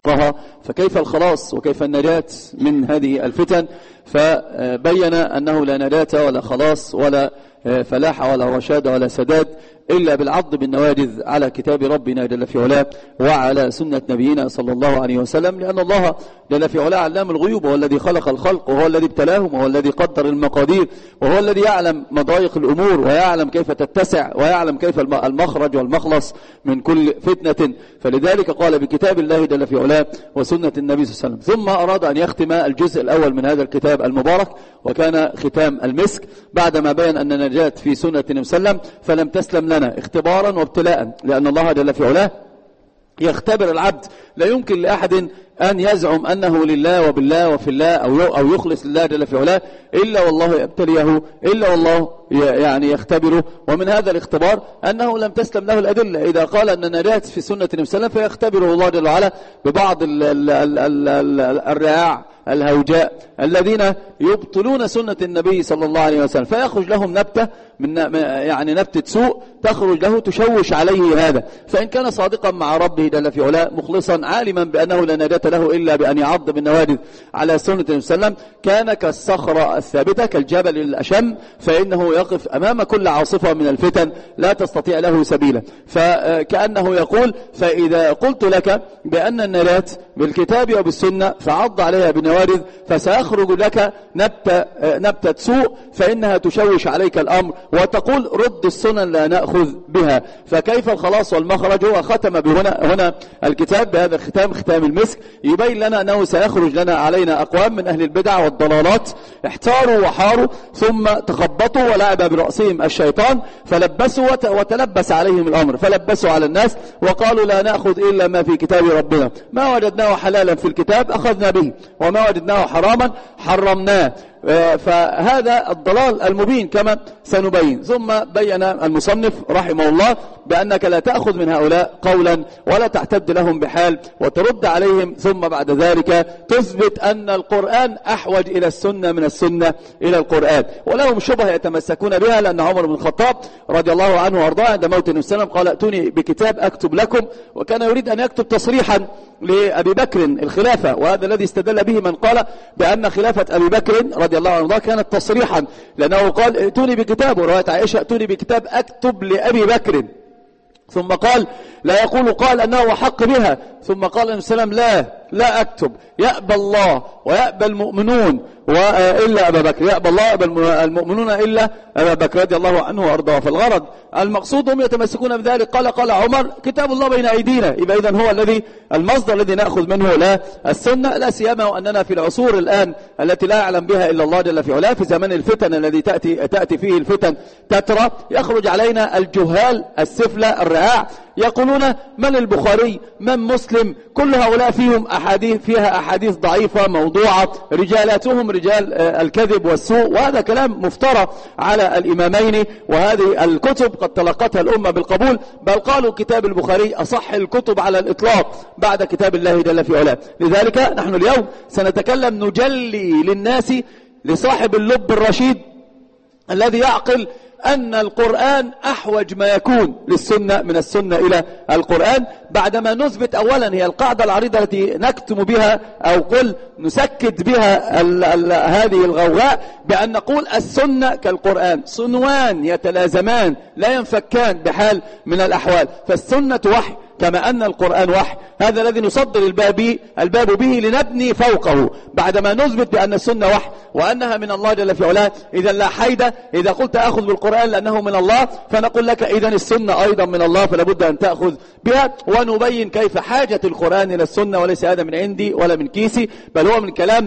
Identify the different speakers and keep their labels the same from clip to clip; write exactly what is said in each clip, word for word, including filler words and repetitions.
Speaker 1: فكيف الخلاص وكيف النجاة من هذه الفتن؟ فبين أنه لا نجاة ولا خلاص ولا فلاح ولا رشاد ولا سداد إلا بالعض بالنواجذ على كتاب ربنا جل في علاه وعلى سنة نبينا صلى الله عليه وسلم، لأن الله جل في علاه علام الغيوب، وهو الذي خلق الخلق وهو الذي ابتلاهم وهو الذي قدر المقادير وهو الذي يعلم مضايق الأمور ويعلم كيف تتسع ويعلم كيف المخرج والمخلص من كل فتنة. فلذلك قال بكتاب الله جل في علاه وسنة النبي صلى الله عليه وسلم. ثم أراد أن يختم الجزء الأول من هذا الكتاب المبارك وكان ختام المسك بعدما بين أن النجاة في سنة النبي صلى الله عليه وسلم فلم تسلم لنا اختبارا وابتلاء، لأن الله جل في علاه يختبر العبد. لا يمكن لأحد أن يزعم أنه لله وبالله وفي الله أو يخلص لله جل في علاه إلا والله يبتليه، إلا والله يعني يختبره. ومن هذا الاختبار أنه لم تسلم له الأدلة. إذا قال أن النجاة في سنة النبي صلى الله عليه وسلم فيختبره الله جل وعلا ببعض ال ال ال ال ال الرعاع الهوجاء الذين يبطلون سنة النبي صلى الله عليه وسلم، فيخرج لهم نبتة من يعني نبتة سوء تخرج له تشوش عليه هذا. فإن كان صادقا مع ربه جل في علاه مخلصا عالما بأنه لا نجاة له إلا بأن يعض بالنواجذ على سنة النبي صلى الله عليه وسلم، كان كالصخرة الثابتة كالجبل الأشم، فإنه يقف أمام كل عاصفة من الفتن لا تستطيع له سبيلا. فكأنه يقول: فإذا قلت لك بأن النجاة بالكتاب وبالسنة فعض عليها بالنواجذ فسيخرج لك نبتة, نبتة سوء فإنها تشوش عليك الأمر وتقول رد السنن لا نأخذ بها. فكيف الخلاص والمخرج؟ هو ختم بهنا هنا الكتاب بهذا الختام، ختام المسك، يبين لنا أنه سيخرج لنا علينا أقوام من أهل البدع والضلالات احتاروا وحاروا ثم تخبطوا ولعب برأسهم الشيطان فلبسوا وتلبس عليهم الأمر، فلبسوا على الناس وقالوا لا نأخذ إلا ما في كتاب ربنا، ما وجدناه حلالا في الكتاب أخذنا به وما وجدناه حراما حرمناه. فهذا الضلال المبين كما سنبين. ثم بين المصنف رحمه الله بأنك لا تأخذ من هؤلاء قولا ولا تعتد لهم بحال وترد عليهم، ثم بعد ذلك تثبت أن القرآن أحوج إلى السنة من السنة إلى القرآن. ولهم شبه يتمسكون بها، لأن عمر بن الخطاب رضي الله عنه وارضاه عند موت النبي صلى الله عليه وسلم قال: ائتوني بكتاب أكتب لكم، وكان يريد أن يكتب تصريحا لأبي بكر الخلافة، وهذا الذي استدل به من قال بأن خلافة أبي بكر رضي الله عنه كانت تصريحا، لأنه قال: ائتوني بكتاب، ورواية عائشة: ائتوني بكتاب أكتب لأبي بكر، ثم قال لا يقول قال أنه حق بها، ثم قال النبي صلى الله عليه وسلم: لا لا أكتب، يأبى الله ويأبى المؤمنون وإلا أبا بكر، يأبى الله ويأبى المؤمنون إلا أبا بكر رضي الله عنه وأرضاه. فالغرض المقصود هم يتمسكون بذلك. قال قال عمر: كتاب الله بين أيدينا، يبقى إذن هو الذي المصدر الذي نأخذ منه لا السنة، لا سيما وأننا في العصور الآن التي لا يعلم بها إلا الله جل في علاه، في زمن الفتن الذي تأتي, تأتي فيه الفتن تترى، يخرج علينا الجهال السفلى الرعاع يقولون: من البخاري، من مسلم، كل هؤلاء فيهم أحاديث فيها أحاديث ضعيفة موضوعة، رجالاتهم رجال الكذب والسوء، وهذا كلام مفترى على الإمامين، وهذه الكتب قد تلقتها الأمة بالقبول، بل قالوا كتاب البخاري أصح الكتب على الإطلاق بعد كتاب الله جل في علاه. لذلك نحن اليوم سنتكلم نجلي للناس لصاحب اللب الرشيد الذي يعقل أن القرآن أحوج ما يكون للسنة من السنة إلى القرآن، بعدما نثبت أولا هي القاعدة العريضة التي نكتم بها أو قل نسكت بها ال ال هذه الغوغاء، بأن نقول السنة كالقرآن صنوان يتلازمان لا ينفكان بحال من الأحوال. فالسنة وحي كما أن القرآن وحي، هذا الذي نصدر الباب الباب به لنبني فوقه بعدما نثبت بأن السنة وحي وأنها من الله جل في علاه. إذا لا حيدة، إذا قلت أخذ بالقرآن لأنه من الله فنقول لك إذا السنة أيضا من الله فلا بد أن تأخذ بها، ونبين كيف حاجة القرآن إلى السنة، وليس هذا من عندي ولا من كيسي، بل هو من كلام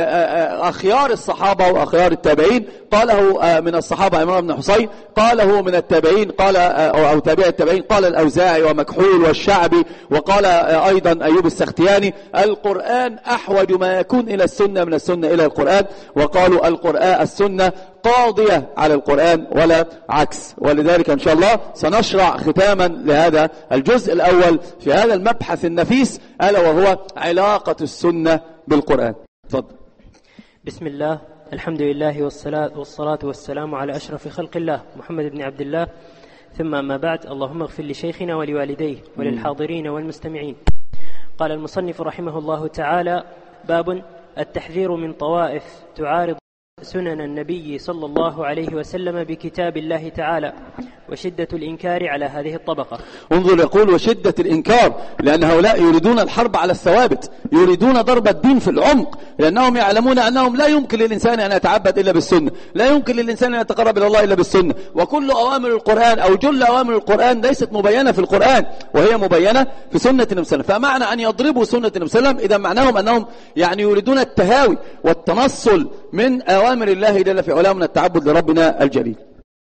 Speaker 1: أخيار الصحابة وأخيار التابعين. قاله من الصحابة عمران بن حصين، قاله من التابعين قال أو تابع التابعين قال الأوزاعي ومكحول والشعبي، وقال أيضا أيوب السختياني: القرآن أحوج ما يكون إلى السنة من السنة إلى القرآن، وقالوا القرآن السنة قاضية على القرآن ولا عكس. ولذلك إن شاء الله سنشرع ختاما لهذا الجزء الأول في هذا المبحث النفيس، ألا وهو علاقة السنة بالقرآن. تفضل.
Speaker 2: بسم الله، الحمد لله والصلاة, والصلاة والسلام على أشرف خلق الله محمد بن عبد الله، ثم أما بعد. اللهم اغفر لشيخنا ولوالديه وللحاضرين والمستمعين. قال المصنف رحمه الله تعالى: باب التحذير من طوائف تعارض سنن النبي صلى الله عليه وسلم بكتاب الله تعالى، وشدة الإنكار على هذه الطبقة.
Speaker 1: انظر، يقول وشدة الإنكار، لأن هؤلاء يريدون الحرب على الثوابت، يريدون ضرب الدين في العمق، لأنهم يعلمون أنهم لا يمكن للإنسان أن يتعبد إلا بالسنة، لا يمكن للإنسان أن يتقرب إلى الله إلا بالسنة، وكل أوامر القرآن أو جل أوامر القرآن ليست مبينة في القرآن، وهي مبينة في سنة النبي صلى الله عليه وسلم. فمعنى أن يضربوا سنة النبي صلى الله عليه وسلم إذا معناهم أنهم يعني يريدون التهاوي والتنصل من أوامر الله جل في علاه من التعبد لربنا الجليل.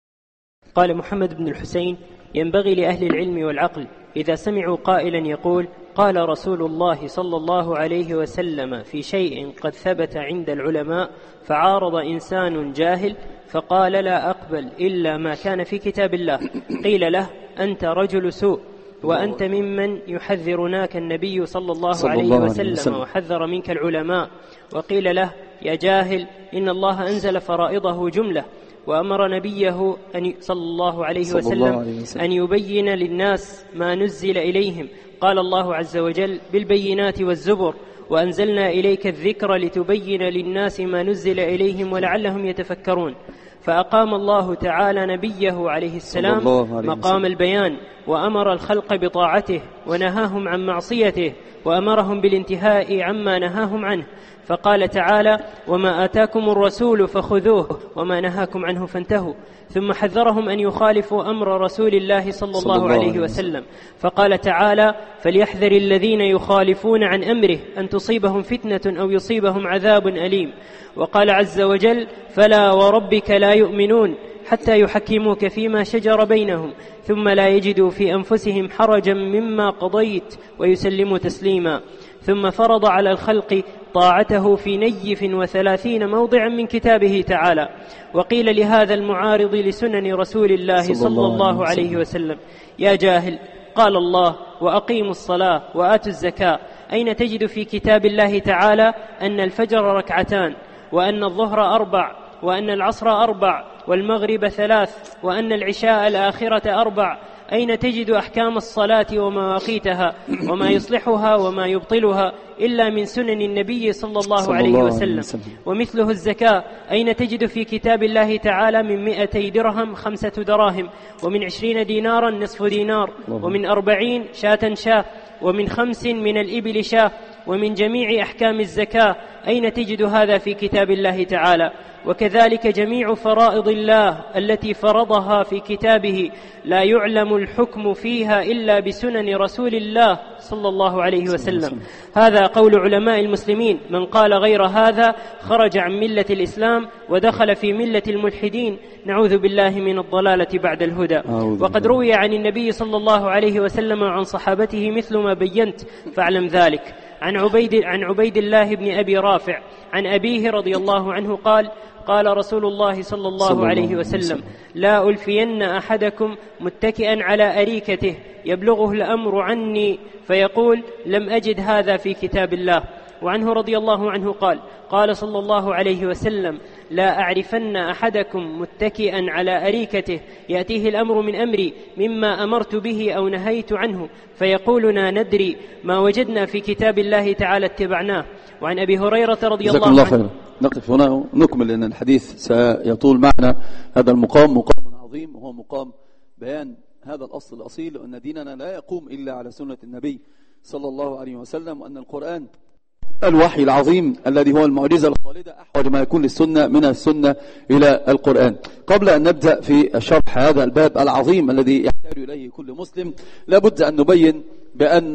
Speaker 2: قال محمد بن الحسين: ينبغي لأهل العلم والعقل إذا سمعوا قائلا يقول قال رسول الله صلى الله عليه وسلم في شيء قد ثبت عند العلماء فعارض إنسان جاهل فقال لا أقبل إلا ما كان في كتاب الله، قيل له أنت رجل سوء وأنت ممن يحذرناك النبي صلى الله
Speaker 1: صلى
Speaker 2: عليه
Speaker 1: الله
Speaker 2: وسلم,
Speaker 1: عليه وسلم
Speaker 2: وحذر منك العلماء، وقيل له يا جاهل إن الله أنزل فرائضه جملة وأمر نبيه أن صلى الله عليه وسلم أن يبين للناس ما نزل إليهم، قال الله عز وجل بالبينات والزبر وأنزلنا إليك الذكر لتبين للناس ما نزل إليهم ولعلهم يتفكرون. فأقام الله تعالى نبيه عليه السلام مقام البيان، وأمر الخلق بطاعته ونهاهم عن معصيته، وأمرهم بالانتهاء عما نهاهم عنه، فقال تعالى وما آتاكم الرسول فخذوه وما نهاكم عنه فانتهوا، ثم حذرهم أن يخالفوا أمر رسول الله صلى الله عليه وسلم، فقال تعالى فليحذر الذين يخالفون عن أمره أن تصيبهم فتنة أو يصيبهم عذاب أليم. وقال عز وجل فلا وربك لا يؤمنون حتى يحكموك فيما شجر بينهم ثم لا يجدوا في أنفسهم حرجا مما قضيت ويسلموا تسليما. ثم فرض على الخلق طاعته في نيف وثلاثين موضعا من كتابه تعالى. وقيل لهذا المعارض لسنن رسول الله صلى الله عليه وسلم يا جاهل، قال الله وأقيموا الصلاة وآتوا الزكاة، أين تجد في كتاب الله تعالى أن الفجر ركعتان وأن الظهر أربع وأن العصر أربع والمغرب ثلاث وأن العشاء الآخرة أربع؟ أين تجد أحكام الصلاة ومواقيتها وما يصلحها وما يبطلها إلا من سنن النبي صلى الله صلى عليه الله وسلم. وسلم. ومثله الزكاة، أين تجد في كتاب الله تعالى من مئتي درهم خمسة دراهم، ومن عشرين دينارا نصف دينار، ومن أربعين شاة شاة، ومن خمس من الإبل شاة، ومن جميع أحكام الزكاة أين تجد هذا في كتاب الله تعالى؟ وكذلك جميع فرائض الله التي فرضها في كتابه لا يعلم الحكم فيها إلا بسنن رسول الله صلى الله عليه وسلم. هذا قول علماء المسلمين، من قال غير هذا خرج عن ملة الإسلام ودخل في ملة الملحدين، نعوذ بالله من الضلالة بعد الهدى. وقد روي عن النبي صلى الله عليه وسلم وعن صحابته مثل ما بينت فاعلم ذلك. عن عبيد, عن عبيد الله بن أبي رافع عن أبيه رضي الله عنه قال قال رسول الله صلى الله عليه وسلم لا ألفين أحدكم متكئا على أريكته يبلغه الأمر عني فيقول لم أجد هذا في كتاب الله. وعنه رضي الله عنه قال قال صلى الله عليه وسلم لا أعرفن أحدكم متكئا على أريكته يأتيه الأمر من أمري مما أمرت به أو نهيت عنه فيقولنا ندري ما وجدنا في كتاب الله تعالى اتبعناه. وعن أبي هريرة رضي الله, الله عنه خير.
Speaker 1: نقف هنا نكمل لأن الحديث سيطول معنا. هذا المقام مقام عظيم وهو مقام بيان هذا الأصل الأصيل، أن ديننا لا يقوم إلا على سنة النبي صلى الله عليه وسلم، وأن القرآن الوحي العظيم الذي هو المعجزة الخالدة أحوج ما يكون للسنة من السنة إلى القرآن. قبل أن نبدأ في شرح هذا الباب العظيم الذي يحتاج إليه كل مسلم، لابد أن نبين بأن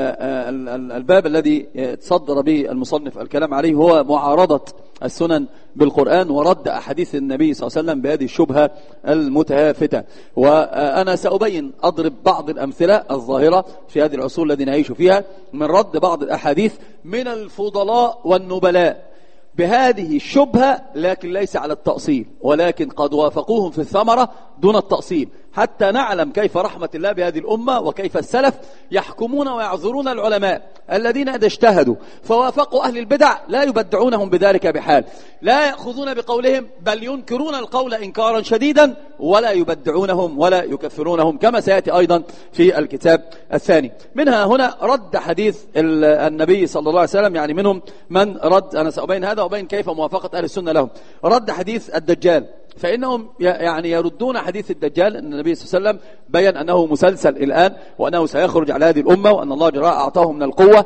Speaker 1: الباب الذي تصدر به المصنف الكلام عليه هو معارضة السنن بالقرآن ورد أحاديث النبي صلى الله عليه وسلم بهذه الشبهة المتهافتة. وأنا سأبين أضرب بعض الأمثلة الظاهرة في هذه العصور التي نعيش فيها من رد بعض الأحاديث من الفضلاء والنبلاء بهذه الشبهة، لكن ليس على التأصيل، ولكن قد وافقوهم في الثمرة دون التأصيل. حتى نعلم كيف رحمة الله بهذه الأمة وكيف السلف يحكمون ويعذرون العلماء الذين إذا اجتهدوا فوافقوا أهل البدع لا يبدعونهم بذلك بحال، لا يأخذون بقولهم بل ينكرون القول إنكارا شديدا ولا يبدعونهم ولا يكفرونهم، كما سيأتي أيضا في الكتاب الثاني. منها هنا رد حديث النبي صلى الله عليه وسلم، يعني منهم من رد، أنا سأبين هذا وأبين كيف موافقة أهل السنة لهم، رد حديث الدجال، فإنهم يعني يردون حديث الدجال أن النبي صلى الله عليه وسلم بيّن أنه مسلسل الآن وأنه سيخرج على هذه الأمة وأن الله جل وعلا أعطاه من القوة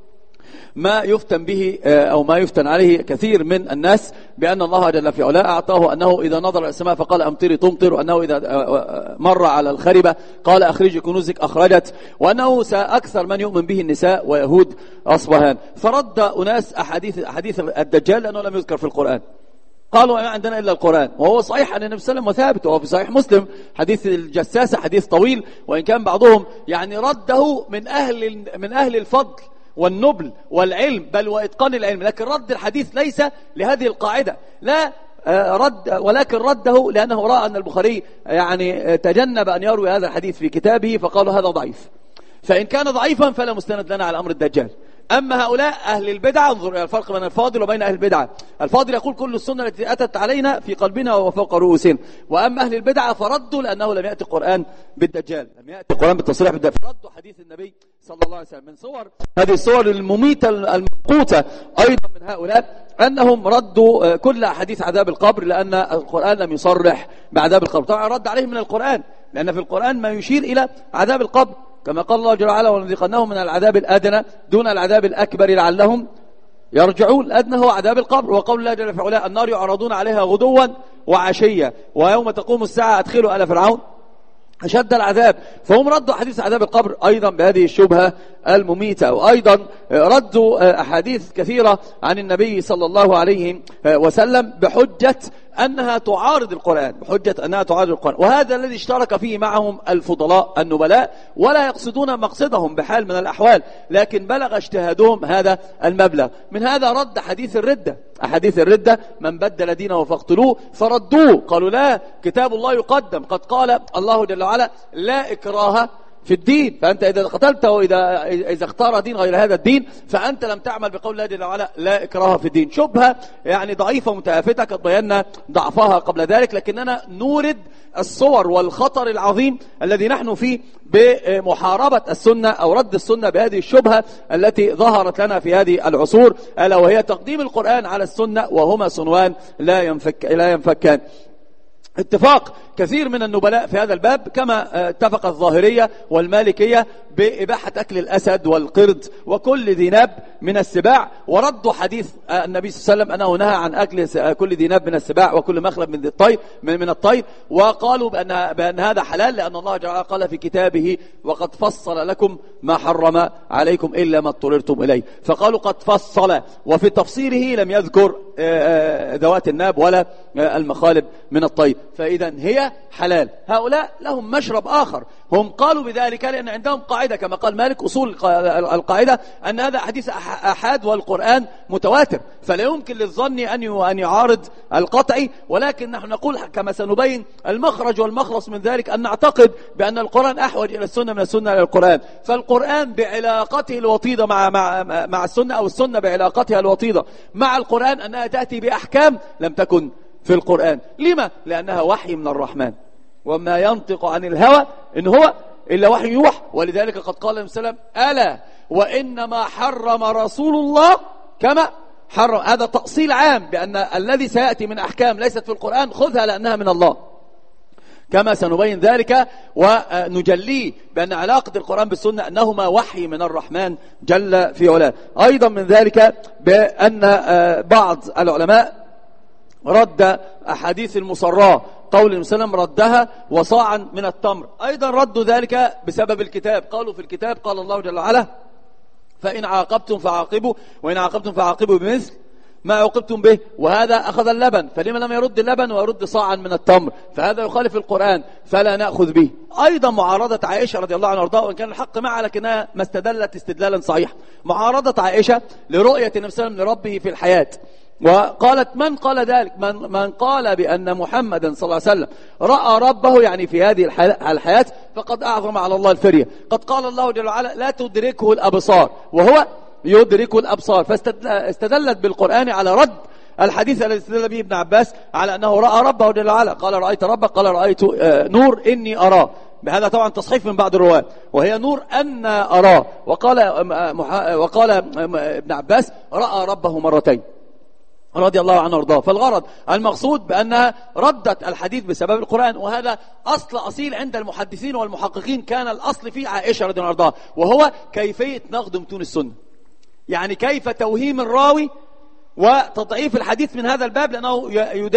Speaker 1: ما يفتن به أو ما يفتن عليه كثير من الناس، بأن الله جل في علاه أعطاه أنه إذا نظر إلى السماء فقال أمطري تمطر، وأنه إذا مر على الخربة قال أخرجي كنوزك أخرجت، وأنه سأكثر من يؤمن به النساء ويهود أصبهان. فرد أناس أحاديث أحاديث الدجال لأنه لم يذكر في القرآن، قالوا ما عندنا إلا القرآن، وهو صحيح عن النبي صلى الله عليه وسلم وثابت، وهو في صحيح مسلم حديث الجساسة، حديث طويل، وإن كان بعضهم يعني رده من أهل من أهل الفضل والنبل والعلم بل وإتقان العلم، لكن رد الحديث ليس لهذه القاعدة، لا رد، ولكن رده لأنه رأى أن البخاري يعني تجنب أن يروي هذا الحديث في كتابه فقالوا هذا ضعيف، فإن كان ضعيفا فلا مستند لنا على أمر الدجال. أما هؤلاء أهل البدعة، انظر إلى الفرق بين الفاضل وبين أهل البدعة، الفاضل يقول كل السنة التي أتت علينا في قلبنا وفوق رؤوسنا، وأما أهل البدعة فردوا لأنه لم يأتي القرآن بالدجال، لم يأتي القرآن بالتصريح بالدجال، فردوا حديث النبي صلى الله عليه وسلم. من صور هذه الصور المميتة الممقوتة أيضا من هؤلاء أنهم ردوا كل حديث عذاب القبر لأن القرآن لم يصرح بعذاب القبر، طبعا رد عليهم من القرآن لأن في القرآن ما يشير إلى عذاب القبر، كما قال الله جل وعلا ولنذيقنهم من العذاب الأدنى دون العذاب الأكبر لعلهم يرجعون. الأدنى هو عذاب القبر، وقول الله جل وعلا النار يعرضون عليها غدوا وعشيا ويوم تقوم الساعة أدخلوا آل فرعون أشد العذاب. فهم ردوا حديث عذاب القبر أيضا بهذه الشبهة المميتة، وأيضا ردوا أحاديث كثيرة عن النبي صلى الله عليه وسلم بحجة أنها تعارض القرآن، بحجة أنها تعارض القرآن، وهذا الذي اشترك فيه معهم الفضلاء النبلاء، ولا يقصدون مقصدهم بحال من الأحوال، لكن بلغ اجتهادهم هذا المبلغ. من هذا رد حديث الردة، أحاديث الردة من بدل دينه فاقتلوه، فردوه قالوا لا، كتاب الله يقدم، قد قال الله جل وعلا لا إكراه في الدين، فأنت إذا قتلت وإذا إذا اختار دين غير هذا الدين فأنت لم تعمل بقول الله جل وعلا لا إكراه في الدين. شبهة يعني ضعيفة متأفتة قد بينا ضعفها قبل ذلك، لكننا نورد الصور والخطر العظيم الذي نحن فيه بمحاربة السنة أو رد السنة بهذه الشبهة التي ظهرت لنا في هذه العصور، ألا وهي تقديم القرآن على السنة، وهما صنوان لا ينفك لا ينفكان. اتفاق كثير من النبلاء في هذا الباب، كما اتفق الظاهرية والمالكية بإباحة أكل الأسد والقرد وكل ذي ناب من السباع، وردوا حديث النبي صلى الله عليه وسلم أنه نهى عن أكل كل ذي ناب من السباع وكل مخلب من الطير من الطير، وقالوا بأن, بأن هذا حلال لأن الله جل وعلا قال في كتابه وقد فصل لكم ما حرم عليكم إلا ما اضطررتم إليه، فقالوا قد فصل، وفي تفصيله لم يذكر ذوات الناب ولا المخالب من الطير، فإذا هي حلال. هؤلاء لهم مشرب آخر، هم قالوا بذلك لأن عندهم قاعدة كما قال مالك، أصول القاعدة أن هذا حديث أحاد والقرآن متواتر، فلا يمكن للظن أن يعارض القطعي، ولكن نحن نقول كما سنبين المخرج والمخلص من ذلك أن نعتقد بأن القرآن أحوج إلى السنة من السنة إلى القرآن، فالقرآن بعلاقته الوطيدة مع, مع, مع السنة، أو السنة بعلاقتها الوطيدة مع القرآن أنها تأتي بأحكام لم تكن في القرآن. لما؟ لأنها وحي من الرحمن، وما ينطق عن الهوى إن هو إلا وحي يوحى، ولذلك قد قال النبي صلى الله عليه وسلم ألا وإنما حرم رسول الله كما حرم. هذا تأصيل عام بأن الذي سيأتي من أحكام ليست في القرآن خذها لأنها من الله، كما سنبين ذلك ونجليه بأن علاقة القرآن بالسنة أنهما وحي من الرحمن جل في علاه. أيضا من ذلك بأن بعض العلماء رد أحاديث المصراة، قول النبي صلى الله عليه وسلم ردها وصاعا من التمر، أيضا ردوا ذلك بسبب الكتاب، قالوا في الكتاب قال الله جل وعلا فإن عاقبتم فعاقبوا وإن عاقبتم فعاقبوا بمثل ما عوقبتم به، وهذا أخذ اللبن، فلما لم يرد اللبن ويرد صاعا من التمر، فهذا يخالف القرآن فلا نأخذ به. أيضا معارضة عائشة رضي الله عنها وارضاها، وإن كان الحق معها لكنها ما استدلت استدلالا صحيحا، معارضة عائشة لرؤية النبي صلى الله عليه وسلم لربه في الحياة، وقالت من قال ذلك؟ من, من قال بأن محمدا صلى الله عليه وسلم رأى ربه يعني في هذه الحياة فقد أعظم على الله الفرية. قد قال الله جل وعلا لا تدركه الأبصار وهو يدرك الأبصار، فاستدلت بالقرآن على رد الحديث الذي استدل به ابن عباس على أنه رأى ربه جل وعلا، قال رأيت ربك، قال رأيت نور إني أراه، بهذا طبعا تصحيف من بعض الرواة، وهي نور أن أراه. وقال وقال ابن عباس رأى ربه مرتين رضي الله عنه وارضاه. فالغرض المقصود بأنها ردت الحديث بسبب القرآن، وهذا أصل أصيل عند المحدثين والمحققين، كان الأصل فيه عائشة رضي الله عنها، وهو كيفية نقد متون السنة، يعني كيف توهيم الراوي وتضعيف الحديث من هذا الباب، لأنه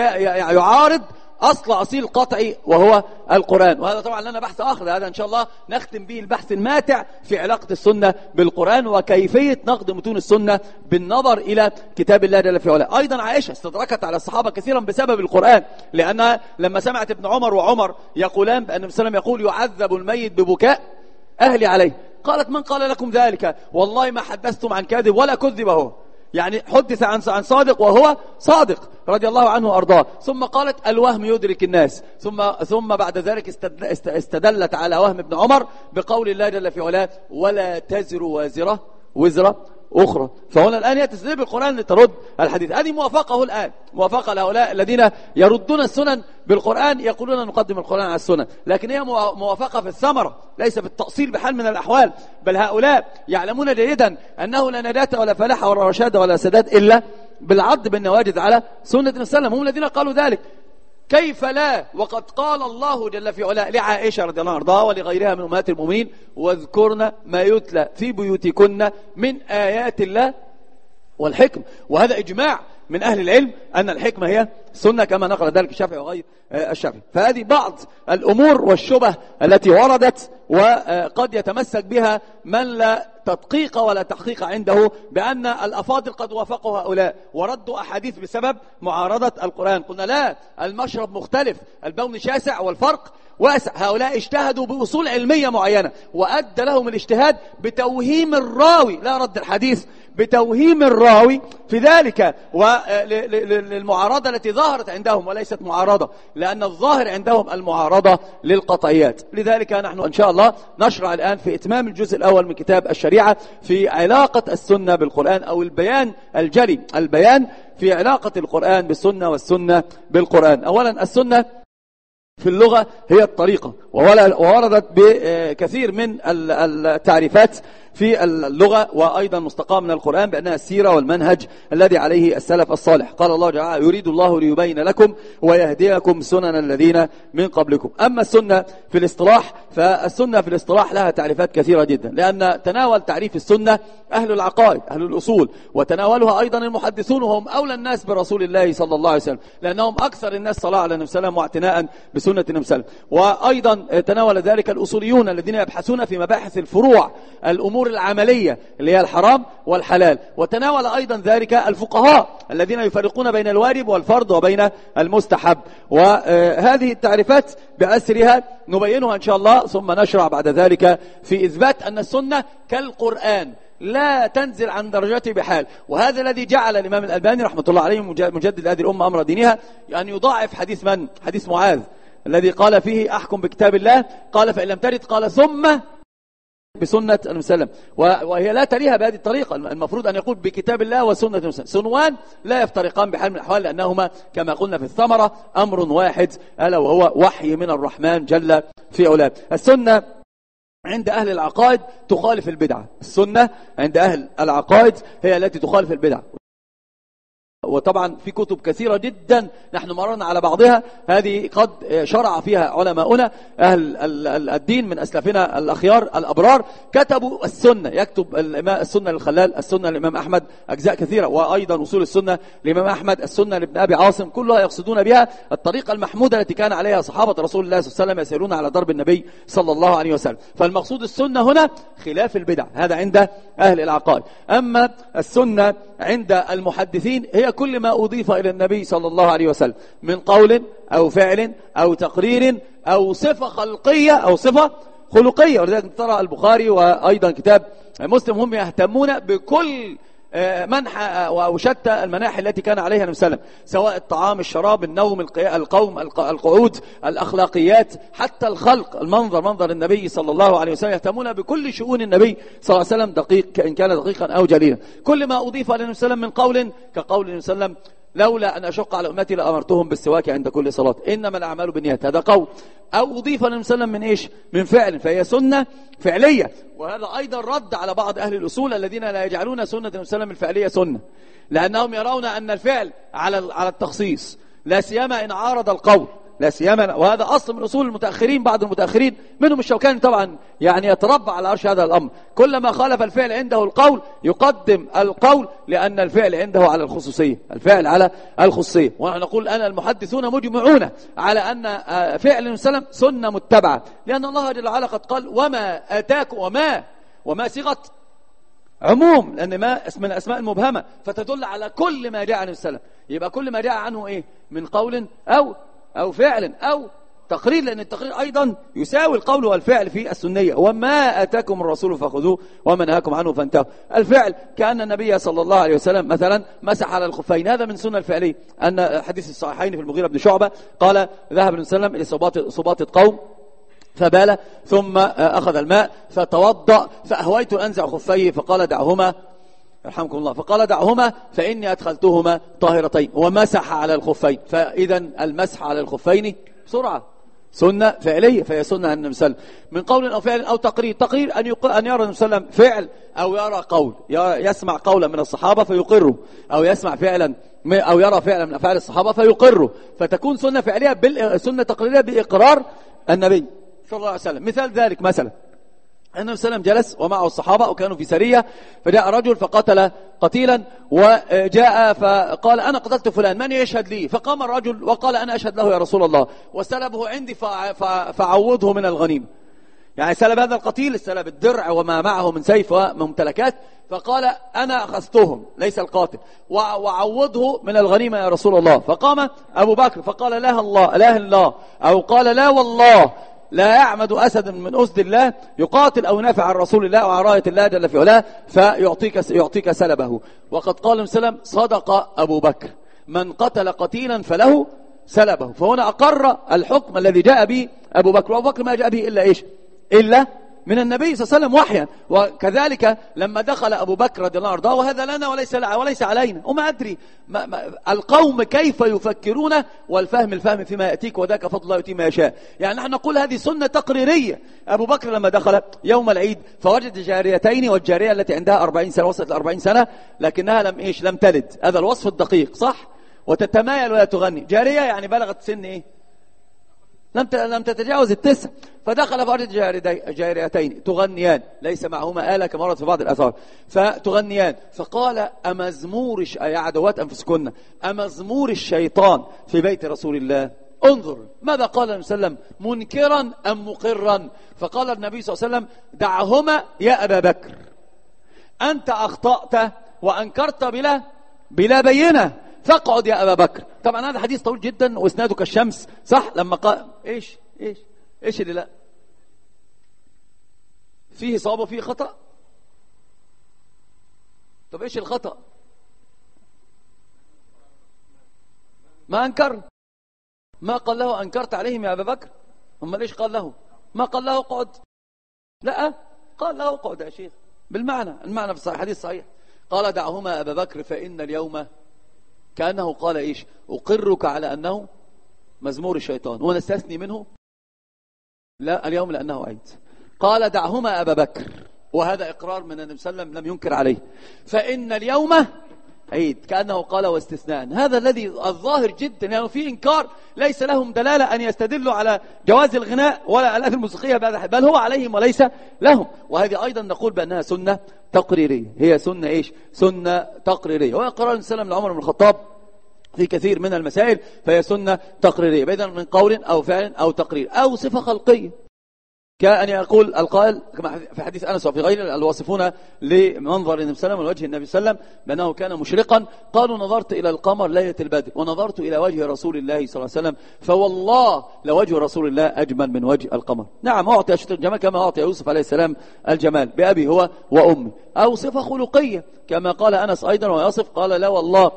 Speaker 1: يعارض أصل أصيل قطعي وهو القرآن. وهذا طبعا لنا بحث آخر، هذا إن شاء الله نختم به البحث الماتع في علاقة السنة بالقرآن وكيفية نقد متون السنة بالنظر إلى كتاب الله جل في علاه. أيضا عائشة استدركت على الصحابة كثيرا بسبب القرآن، لأنها لما سمعت ابن عمر وعمر يقولان بأن النبي صلى الله عليه وسلم يقول يعذب الميت ببكاء أهلي عليه، قالت من قال لكم ذلك؟ والله ما حدثتم عن كاذب ولا كذبه، يعني حدث عن عن صادق وهو صادق رضي الله عنه وارضاه. ثم قالت الوهم يدرك الناس، ثم ثم بعد ذلك استدلت على وهم ابن عمر بقول الله جل في علاه ولا تزر وازرة وزر أخرى. فهنا الآن هي تستدل بالقرآن لترد الحديث. هذه موافقة الآن، موافقة لهؤلاء الذين يردون السنن بالقرآن، يقولون نقدم القرآن على السنن، لكن هي موافقة في الثمرة ليس في التأصيل بحال من الأحوال. بل هؤلاء يعلمون جيدا أنه لا نجاة ولا فلاح ولا رشاد ولا سداد إلا بالعض بالنواجذ على سنة النبي صلى الله عليه وسلم. هم الذين قالوا ذلك. كيف لا وقد قال الله جل في علاه لعائشة رضي الله عنها ولغيرها من أمهات المؤمنين واذكرن ما يتلى في بيوتكن من آيات الله والحكم. وهذا إجماع من أهل العلم أن الحكمة هي سنة كما نقل ذلك الشافعي وغير الشافعي. فهذه بعض الأمور والشبه التي وردت وقد يتمسك بها من لا تدقيق ولا تحقيق عنده بأن الأفاضل قد وافقوا هؤلاء وردوا أحاديث بسبب معارضة القرآن. قلنا لا، المشرب مختلف، البون شاسع والفرق واسع. هؤلاء اجتهدوا بأصول علمية معينة وأدى لهم الاجتهاد بتوهيم الراوي، لا رد الحديث، بتوهيم الراوي في ذلك وللمعارضة التي ظهرت عندهم وليست معارضة، لأن الظاهر عندهم المعارضة للقطعيات. لذلك نحن إن شاء الله نشرع الآن في إتمام الجزء الأول من كتاب الشريعة في علاقة السنة بالقرآن، أو البيان الجلي، البيان في علاقة القرآن بالسنة والسنة بالقرآن. أولا السنة في اللغة هي الطريقة، ووردت بكثير من التعريفات في اللغة وأيضا مستقاة من القرآن بأنها السيرة والمنهج الذي عليه السلف الصالح. قال الله تعالى يريد الله ليبين لكم ويهديكم سنن الذين من قبلكم. أما السنة في الاصطلاح، فالسنة في الاصطلاح لها تعريفات كثيرة جدا، لأن تناول تعريف السنة أهل العقائد أهل الأصول، وتناولها أيضا المحدثون وهم أولى الناس برسول الله صلى الله عليه وسلم، لأنهم أكثر الناس صلاة على النبي صلى الله عليه وسلم واعتناء بسنة النبي صلى الله عليه وسلم. وأيضا تناول ذلك الأصوليون الذين يبحثون في مباحث الفروع، الأمور العملية اللي هي الحرام والحلال. وتناول أيضا ذلك الفقهاء الذين يفرقون بين الواجب والفرض وبين المستحب. وهذه التعريفات بأسرها نبينها إن شاء الله، ثم نشرع بعد ذلك في إثبات أن السنة كالقرآن لا تنزل عن درجته بحال. وهذا الذي جعل الإمام الألباني رحمة الله عليه مجدد هذه الأمة أمر دينها أن يضاعف حديث من؟ حديث معاذ الذي قال فيه أحكم بكتاب الله، قال فإن لم ترد قال ثم بسنة النبي صلى الله عليه وسلم. وهي لا تليها بهذه الطريقة، المفروض أن يقول بكتاب الله وسنة النبي صلى الله عليه وسلم. سنوان لا يفترقان بحال من الأحوال، لأنهما كما قلنا في الثمرة أمر واحد، ألا وهو وحي من الرحمن جل في علاه. السنة عند أهل العقائد تخالف البدعة، السنة عند أهل العقائد هي التي تخالف البدعة. وطبعا في كتب كثيرة جدا نحن مررنا على بعضها، هذه قد شرع فيها علماؤنا أهل الدين من أسلافنا الأخيار الأبرار، كتبوا السنة. يكتب السنة للخلال، السنة للإمام أحمد، أجزاء كثيرة، وأيضا أصول السنة للإمام أحمد، السنة لابن أبي عاصم، كلها يقصدون بها الطريقة المحمودة التي كان عليها صحابة رسول الله صلى الله عليه وسلم يسيرون على ضرب النبي صلى الله عليه وسلم. فالمقصود السنة هنا خلاف البدع، هذا عند أهل العقائد. أما السنة عند المحدثين هي كل ما أضيف إلى النبي صلى الله عليه وسلم من قول أو فعل أو تقرير أو صفة خلقية أو صفة خلقية. ولذلك ترى البخاري وأيضا كتاب مسلم هم يهتمون بكل منحى وشتى المناحي التي كان عليها النبي صلى الله عليه وسلم، سواء الطعام، الشراب، النوم، القوم، القعود، الأخلاقيات، حتى الخلق، المنظر، منظر النبي صلى الله عليه وسلم. يهتمون بكل شؤون النبي صلى الله عليه وسلم دقيق إن كان دقيقا أو جليلا. كل ما أضيف للنبي صلى الله عليه وسلم من قول كقول النبي صلى الله عليه وسلم لولا أن أشق على أمتي لأمرتهم بالسواك عند كل صلاة، إنما الأعمال بالنيات، هذا قول. أو أضيف للنبي صلى الله عليه وسلم من إيش؟ من فعل، فهي سنة فعلية. وهذا أيضا رد على بعض أهل الأصول الذين لا يجعلون سنة النبي صلى الله عليه وسلم الفعلية سنة، لأنهم يرون أن الفعل على على التخصيص، لا سيما إن عارض القول، لا سيما، وهذا أصل من أصول المتأخرين. بعض المتأخرين منهم الشوكاني طبعا يعني يتربع على عرش هذا الأمر، كلما خالف الفعل عنده القول يقدم القول، لأن الفعل عنده على الخصوصية، الفعل على الخصوصية. ونحن نقول أن المحدثون مجمعون على أن فعل النبي صلى الله عليه وسلم سنة متبعة، لأن الله جل وعلا قد قال وما آتاكم، وما وما صيغة عموم، لأن ما اسم من الأسماء المبهمة فتدل على كل ما جاء عن النبي صلى الله عليه وسلم. يبقى كل ما جاء عنه إيه؟ من قول أو أو فعل أو تقرير، لأن التقرير أيضا يساوي القول والفعل في السنية. وما أتاكم الرسول فخذوه وما نهاكم عنه فانتهوا. الفعل كأن النبي صلى الله عليه وسلم مثلا مسح على الخفين، هذا من سنة الفعلية. أن حديث الصحيحين في المغيرة بن شعبة قال ذهب النبي صلى الله عليه وسلم إلى صباطة قوم فبال ثم أخذ الماء فتوضأ، فأهويت أن أنزع خفيه فقال دعهما رحمكم الله، فقال دعهما فإني أدخلتهما طاهرتين، ومسح على الخفين. فإذا المسح على الخفين بسرعة سنة فعلية، فهي سنة عن النبي صلى الله عليه وسلم من قول أو فعل أو تقرير. تقرير أن يق... أن يرى النبي صلى الله عليه وسلم فعل أو يرى قول، يسمع قولا من الصحابة فيقره، أو يسمع فعلا أو يرى فعلا من أفعال الصحابة فيقره، فتكون سنة فعلية بال... سنة تقريرية بإقرار النبي صلى الله عليه وسلم. مثال ذلك مثلا النبي صلى الله عليه وسلم جلس ومعه الصحابة وكانوا في سرية، فجاء رجل فقتل قتيلا، وجاء فقال أنا قتلت فلان، من يشهد لي؟ فقام الرجل وقال أنا أشهد له يا رسول الله، وسلبه عندي فعوضه من الغنيمة. يعني سلب هذا القتيل، سلب الدرع وما معه من سيف وممتلكات، فقال أنا أخذتهم ليس القاتل، وعوضه من الغنيمة يا رسول الله. فقام أبو بكر فقال لا الله لا الله، أو قال لا والله لا يعمد أسد من أسد الله يقاتل أو ينافع عن رسول الله وعن راية الله جل في علاه فيعطيك يعطيك سلبه. وقد قال النبي صدق أبو بكر من قتل قتيلا فله سلبه. فهنا أقر الحكم الذي جاء به أبو بكر، وأبو بكر ما جاء به إلا إيش؟ إلا من النبي صلى الله عليه وسلم وحيا. وكذلك لما دخل أبو بكر رضي الله عنه، وهذا لنا وليس وليس علينا، وما أدري ما ما القوم كيف يفكرون، والفهم الفهم فيما يأتيك وذاك فضل الله يؤتي ما يشاء. يعني نحن نقول هذه سنة تقريرية. أبو بكر لما دخل يوم العيد فوجد جاريتين، والجارية التي عندها أربعين سنة وصلت لأربعين سنة لكنها لم إيش لم تلد، هذا الوصف الدقيق صح، وتتمايل ولا تغني. جارية يعني بلغت سن إيه؟ لم لم تتجاوز التسع. فدخل فوجد جاريتين تغنيان، ليس معهما آلة كما ورد في بعض الآثار، فتغنيان. فقال أمزمور يا عدوات أنفسكن أمزمور الشيطان في بيت رسول الله؟ انظر ماذا قال النبي صلى الله عليه وسلم، منكرا أم مقرا؟ فقال النبي صلى الله عليه وسلم دعهما يا أبا بكر، أنت أخطأت وأنكرت بلا بلا بينة، فاقعد يا أبا بكر. طبعا هذا حديث طويل جدا واسناده كالشمس صح. لما قال ايش ايش ايش اللي لا فيه صواب وفيه خطأ؟ طب ايش الخطأ؟ ما انكر، ما قال له انكرت عليهم يا ابا بكر، اما ليش قال له؟ ما قال له اقعد، لا قال له اقعد يا شيخ بالمعنى، المعنى في الحديث صحيح. قال دعهما ابا بكر فان اليوم، كأنه قال إيش؟ أقرك على أنه مزمور الشيطان ونستثني منه لا اليوم لأنه عيد. قال دعهما أبا بكر، وهذا إقرار من النبي صلى الله عليه وسلم لم ينكر عليه، فإن اليوم عيد، كأنه قال واستثناء. هذا الذي الظاهر جدا، يعني في إنكار ليس لهم دلالة أن يستدلوا على جواز الغناء ولا الآلات الموسيقية، بل هو عليهم وليس لهم. وهذه أيضا نقول بأنها سنة تقريرية، هي سنة إيش؟ سنة تقريرية. وإقرار النبي صلى الله عليه وسلم لعمر بن الخطاب في كثير من المسائل فهي سنة تقريرية، بدلا من قول أو فعل أو تقرير أو صفة خلقية. كأن يقول القائل كما في حديث أنس وفي غيره الواصفون لمنظر النبي صلى الله عليه وسلم ووجه النبي صلى الله عليه وسلم بأنه كان مشرقا، قالوا نظرت إلى القمر ليلة البدر ونظرت إلى وجه رسول الله صلى الله عليه وسلم فوالله لوجه رسول الله أجمل من وجه القمر. نعم أعطي أشتر الجمال كما أعطي يوسف عليه السلام الجمال بأبي هو وأمي، أو صفة خلقية كما قال أنس أيضا ويصف قال لا والله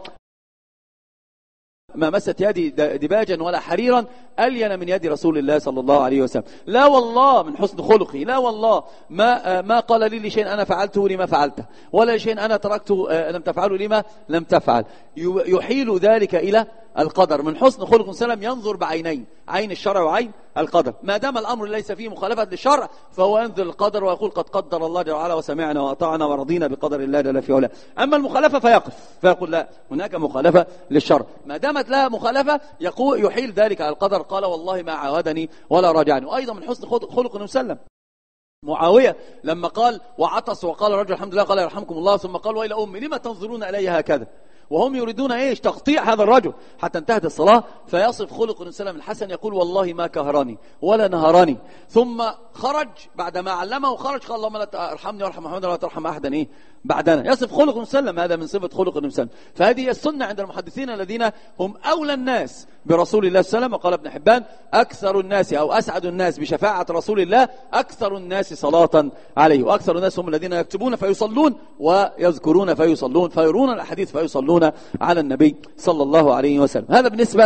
Speaker 1: ما مست يدي دباجا ولا حريرا ألين من يد رسول الله صلى الله عليه وسلم. لا والله من حسن خلقي، لا والله ما ما قال لي لشيء أنا فعلته لما فعلته، ولا شيء أنا تركته لم تفعله لما لم تفعل. يحيل ذلك إلى القدر. من حسن خلق وسلم ينظر بعينين، عين الشرع وعين القدر. ما دام الأمر ليس فيه مخالفة للشرع فهو ينظر القدر ويقول قد قدر الله جل وعلا وسمعنا وأطعنا ورضينا بقدر الله جل في علاه. أما المخالفة فيقف فيقول لا هناك مخالفة للشرع. ما دامت لا مخالفة يقول يحيل ذلك على القدر. قال والله ما عاودني ولا راجعني. وأيضا من حسن خلق النبي صلى الله عليه وسلم معاوية لما قال وعطس وقال رجل الحمد لله قال يرحمكم الله ثم قال وإلى أمي لما تنظرون إلي هكذا، وهم يريدون ايش؟ تقطيع هذا الرجل حتى انتهت الصلاة. فيصف خلق النبي صلى الله عليه وسلم الحسن يقول والله ما كهرني ولا نهرني، ثم خرج بعدما علمه خرج قال اللهم لا ارحمني وارحم محمد ولا ترحم احدا ايه بعدنا. يصف خلق النبي صلى الله عليه وسلم، هذا من صفة خلق النبي صلى الله عليه وسلم. فهذه هي السنة عند المحدثين الذين هم أولى الناس برسول الله صلى الله عليه وسلم. وقال ابن حبان أكثر الناس أو أسعد الناس بشفاعة رسول الله أكثر الناس صلاة عليه، وأكثر الناس هم الذين يكتبون فيصلون ويذكرون فيصلون فيرون الأحاديث فيصلون على النبي صلى الله عليه وسلم. هذا بالنسبة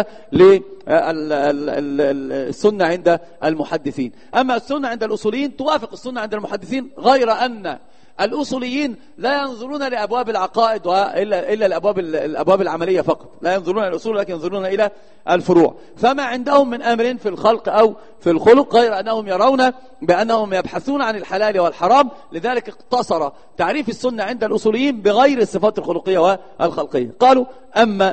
Speaker 1: للسنة عند المحدثين. أما السنة عند الأصوليين توافق السنة عند المحدثين، غير أن الأصوليين لا ينظرون لأبواب العقائد إلا إلا الأبواب الأبواب العملية فقط، لا ينظرون إلى الأصول لكن ينظرون إلى الفروع. فما عندهم من أمر في الخلق أو في الخلق غير أنهم يرون بأنهم يبحثون عن الحلال والحرام. لذلك اقتصر تعريف السنة عند الأصوليين بغير الصفات الخلقية والخلقية. قالوا أما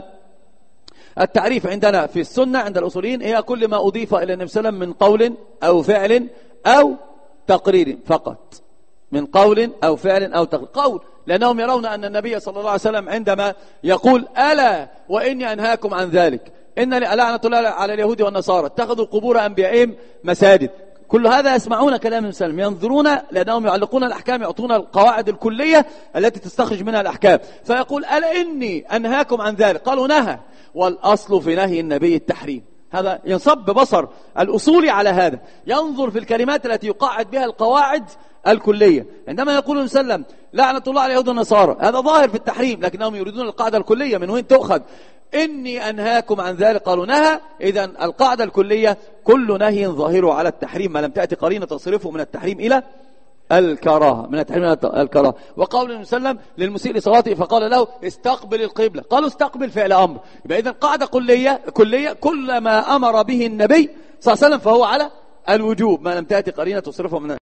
Speaker 1: التعريف عندنا في السنة عند الأصوليين هي كل ما أضيف إلى النبي صلى الله عليه وسلم من قول أو فعل أو تقرير فقط، من قول أو فعل أو تقرير. قول لأنهم يرون أن النبي صلى الله عليه وسلم عندما يقول ألا وإني أنهاكم عن ذلك إن لعنة الله على اليهود والنصارى اتخذوا قبور أنبيائهم مساجد، كل هذا يسمعون كلام النبي صلى الله عليه وسلم، ينظرون لأنهم يعلقون الأحكام، يعطون القواعد الكلية التي تستخرج منها الأحكام. فيقول ألا إني أنهاكم عن ذلك، قالوا نهى، والأصل في نهي النبي التحريم. هذا ينصب بصر الأصولي على هذا، ينظر في الكلمات التي يقاعد بها القواعد الكلية. عندما يقول النبي صلى الله عليه وسلم لعنة الله على اليهود والنصارى هذا ظاهر في التحريم، لكنهم يريدون القاعدة الكلية من وين تؤخذ؟ إني أنهاكم عن ذلك، قالوا نهى. إذن القاعدة الكلية كل نهي ظاهره على التحريم ما لم تأتي قرينة تصرفه من التحريم إلى الكراهة، من التحريم إلى الكراهة. وقول النبي صلى الله عليه وسلم للمسيء لصلاته فقال له استقبل القبلة، قالوا استقبل فعل أمر. يبقى إذن قاعدة كلية كلية كل ما أمر به النبي صلى الله عليه وسلم فهو على الوجوب ما لم تأتي قرينة تصرفه من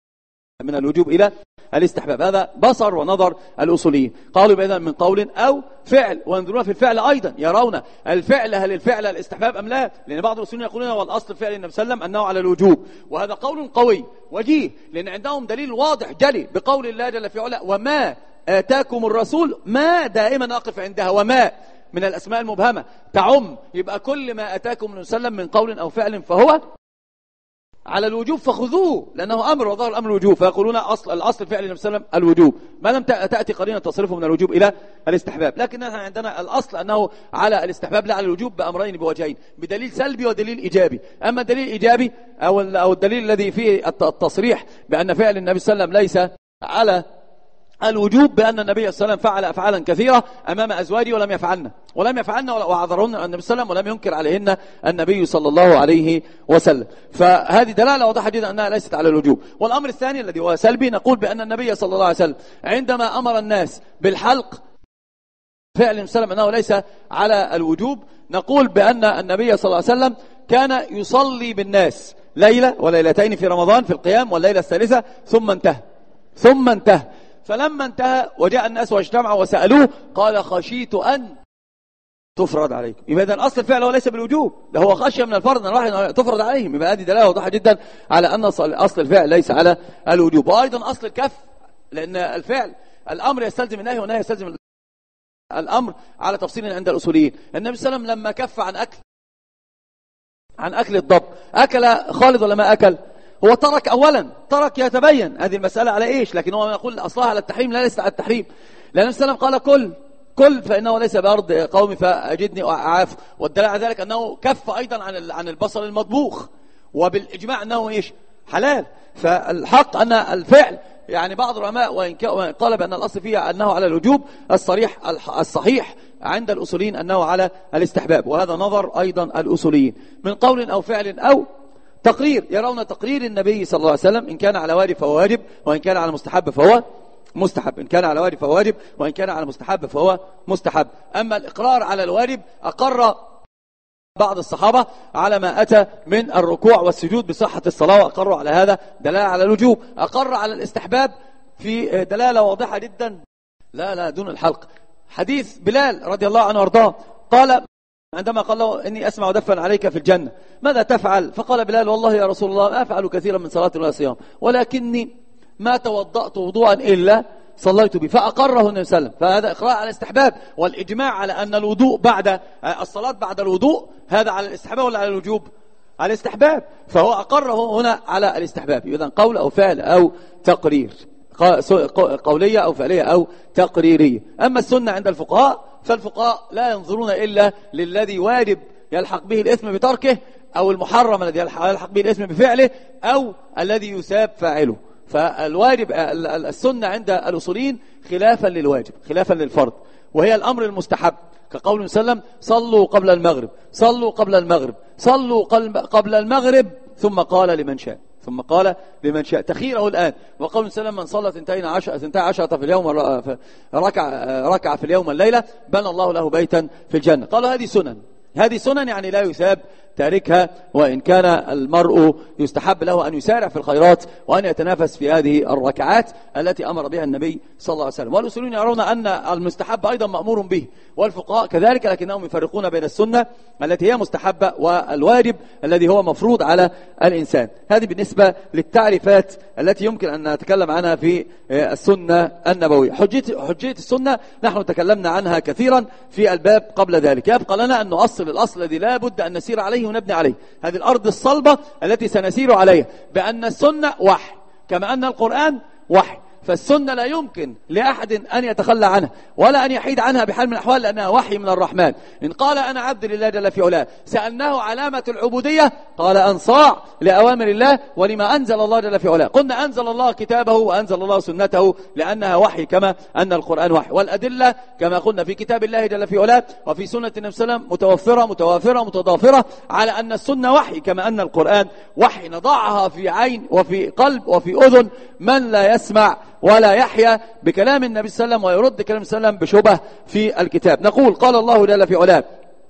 Speaker 1: من الوجوب إلى الاستحباب. هذا بصر ونظر الأصوليين. قالوا بإذن من قول أو فعل، وينظرون في الفعل أيضا، يرون الفعل هل الفعل الاستحباب أم لا، لأن بعض الأصوليين يقولون والأصل فعل النبي صلى الله عليه وسلم أنه على الوجوب، وهذا قول قوي وجيه، لأن عندهم دليل واضح جلي بقول الله جل في علا وما آتاكم الرسول. ما دائما نقف عندها، وما من الأسماء المبهمة تعم، يبقى كل ما آتاكم النبي صلى الله عليه وسلم من قول أو فعل فهو على الوجوب فخذوه، لأنه أمر وظهر الأمر الوجوب. فيقولون أصل الأصل فعل النبي صلى الله عليه وسلم الوجوب ما لم تأتي قرينة تصرفه من الوجوب إلى الاستحباب. لكن نحن عندنا الأصل أنه على الاستحباب لا على الوجوب بأمرين بوجهين، بدليل سلبي ودليل إيجابي. أما الدليل الإيجابي أو أو الدليل الذي فيه التصريح بأن فعل النبي صلى الله عليه وسلم ليس على الوجوب، بأن النبي صلى الله عليه وسلم فعل أفعالا كثيرة أمام أزواجه ولم يفعلن ولم يفعلن وعذرهن النبي صلى الله عليه وسلم ولم ينكر عليهن النبي صلى الله عليه وسلم. فهذه دلالة واضحة جدا أنها ليست على الوجوب. والأمر الثاني الذي هو سلبي، نقول بأن النبي صلى الله عليه وسلم عندما أمر الناس بالحلق فعل النبي صلى الله عليه وسلم أنه ليس على الوجوب. نقول بأن النبي صلى الله عليه وسلم كان يصلي بالناس ليلة وليلتين في رمضان في القيام، والليلة الثالثة ثم انتهى ثم انتهى فلما انتهى وجاء الناس واجتمعوا وسألوه قال خشيت أن تفرض عليكم. يبقى إذن أصل الفعل وليس بالوجوب، ده هو خشية من الفرض أن الواحد تفرض عليهم. يبقى هذه دلالة واضحة جدا على أن أصل الفعل ليس على الوجوب. وأيضا أصل الكف، لأن الفعل الأمر يستلزم النهي والنهي يستلزم الأمر على تفصيل عند الأصوليين. النبي صلى الله عليه وسلم لما كف عن أكل عن أكل الضب، أكل خالد ولا ما أكل؟ هو ترك أولا، ترك يتبين هذه المسألة على إيش، لكن هو يقول أصلها على التحريم، لا ليس على التحريم، لأن النبي صلى الله عليه وسلم قال كل كل فإنه ليس بأرض قومي فأجدني أعاف. والدليل على ذلك أنه كف أيضا عن عن البصل المطبوخ، وبالإجماع أنه إيش حلال. فالحق أن الفعل يعني بعض العلماء وإن قال بأن الأصل فيها أنه على الوجوب، الصريح الصحيح عند الأصوليين أنه على الاستحباب، وهذا نظر أيضا الأصوليين من قول أو فعل أو تقرير. يرون تقرير النبي صلى الله عليه وسلم إن كان على واجب فهو واجب، وإن كان على مستحب فهو مستحب، إن كان على واجب فهو واجب، وإن كان على مستحب فهو مستحب. أما الإقرار على الواجب أقر بعض الصحابة على ما أتى من الركوع والسجود بصحة الصلاة، وأقروا على هذا دلالة على الوجوب. أقر على الاستحباب في دلالة واضحة جدا، لا لا دون الحلق. حديث بلال رضي الله عنه وارضاه قال عندما قال له إني أسمع دفا عليك في الجنة ماذا تفعل؟ فقال بلال والله يا رسول الله ما أفعل كثيرا من صلاة ولا صيام، ولكني ما توضأت وضوءا إلا صليت به. فأقره النبي صلى الله عليه وسلم. فهذا إقرار على الاستحباب، والإجماع على أن الوضوء بعد الصلاة بعد الوضوء هذا على الاستحباب ولا على الوجوب؟ على الاستحباب. فهو أقره هنا على الاستحباب. إذن قول أو فعل أو تقرير، قولية أو فعلية أو تقريرية. أما السنة عند الفقهاء فالفقهاء لا ينظرون إلا للذي واجب يلحق به الإثم بتركه، أو المحرم الذي يلحق به الإثم بفعله، أو الذي يساب فاعله. فالواجب السنة عند الأصوليين خلافا للواجب، خلافا للفرض، وهي الأمر المستحب، كقول صلى الله عليه وسلم صلوا قبل المغرب، صلوا قبل المغرب، صلوا قبل المغرب، ثم قال لمن شاء، ثم قال لمن شاء تخيره الآن. وقول صلى الله عليه وسلم من صلى ثنتين عشرة ثنتين عشرة في اليوم ركع ركع في اليوم الليلة بنى الله له بيتا في الجنة. قالوا هذه سنن، هذه سنن يعني لا يثاب تاركها، وإن كان المرء يستحب له أن يسارع في الخيرات وأن يتنافس في هذه الركعات التي أمر بها النبي صلى الله عليه وسلم. والأصوليون يرون أن المستحب أيضا مأمور به، والفقهاء كذلك، لكنهم يفرقون بين السنة التي هي مستحبة والواجب الذي هو مفروض على الإنسان. هذه بالنسبة للتعريفات التي يمكن أن نتكلم عنها في السنة النبوية. حجية, حجية السنة نحن تكلمنا عنها كثيرا في الباب قبل ذلك. يبقى لنا أن نؤصل الأصل الذي لا بد أن نسير عليه ونبني عليه، هذه الأرض الصلبة التي سنسير عليها، بأن السنة وحي كما أن القرآن وحي. فالسنة لا يمكن لأحد أن يتخلى عنها ولا أن يحيد عنها بحال من الأحوال، لأنها وحي من الرحمن. إن قال أنا عبد لله جل في علاه سألناه علامة العبودية قال أنصاع لأوامر الله ولما أنزل الله جل في علاه. قلنا أنزل الله كتابه وأنزل الله سنته لأنها وحي كما أن القرآن وحي. والأدلة كما قلنا في كتاب الله جل في علاه وفي سنة النبي صلى الله عليه وسلم متوفرة متوافرة متضافرة على أن السنة وحي كما أن القرآن وحي. نضعها في عين وفي قلب وفي أذن من لا يسمع ولا يحيى بكلام النبي صلى الله عليه وسلم ويرد كلام صلى الله عليه وسلم بشبه في الكتاب. نقول قال الله جل في علاه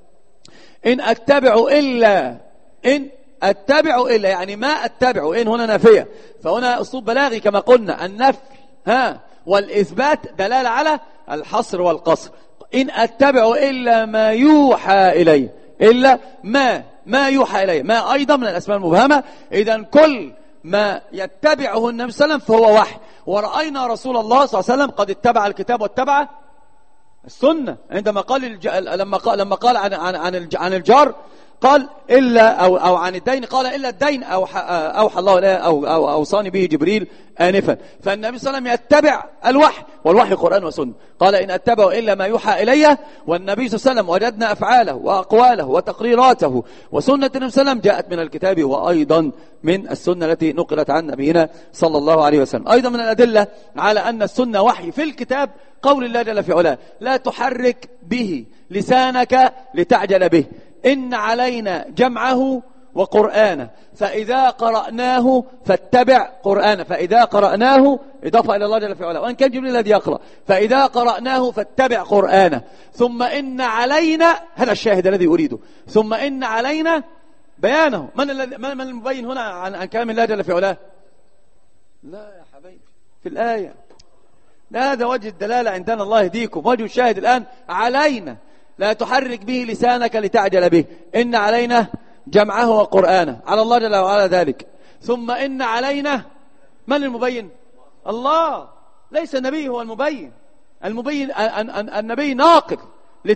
Speaker 1: إن أتبع إلا إن أتبع إلا يعني ما أتبع، إن هنا نافية، فهنا أسلوب بلاغي كما قلنا. النفي ها والإثبات دلالة على الحصر والقصر. إن أتبع إلا ما يوحى إلي، إلا ما ما يوحى إلي، ما أيضا من الأسماء المبهمة. إذن كل ما يتبعه النبي صلى الله عليه وسلم فهو وحي. ورأينا رسول الله صلى الله عليه وسلم قد اتبع الكتاب واتبع السنة. عندما قال الج... لما قال لما قال عن عن عن, الج... عن الجار قال إلا أو أو عن الدين قال إلا الدين أو أوحى الله إليه أو أو أوصاني به جبريل آنفا. فالنبي صلى الله عليه وسلم يتبع الوحي، والوحي قرآن وسنة. قال إن أتبع إلا ما يوحى إلي. والنبي صلى الله عليه وسلم وجدنا أفعاله وأقواله وتقريراته وسنة النبي صلى الله عليه وسلم جاءت من الكتاب وأيضا من السنة التي نقلت عن نبينا صلى الله عليه وسلم. أيضا من الأدلة على أن السنة وحي في الكتاب قول الله جل في علاه لا تحرك به لسانك لتعجل به إن علينا جمعه وقرآنه فإذا قرأناه فاتبع قرآنه. فإذا قرأناه إضافة إلى الله جل في علاه، وإن كان جبريل الذي يقرأ. فإذا قرأناه فاتبع قرآنه ثم إن علينا، هذا الشاهد الذي أريده، ثم إن علينا بيانه. من الذي من المبين هنا عن عن كلام الله جل في علاه؟ لا يا حبيبي في الآية. هذا وجه الدلالة عندنا، الله يهديكم. وجه الشاهد الآن علينا لا تحرك به لسانك لتعجل به إن علينا جمعه وقرآنه، على الله جل وعلا ذلك. ثم إن علينا، من المبين؟ الله، ليس النبي هو المبين. المبين النبي ناقل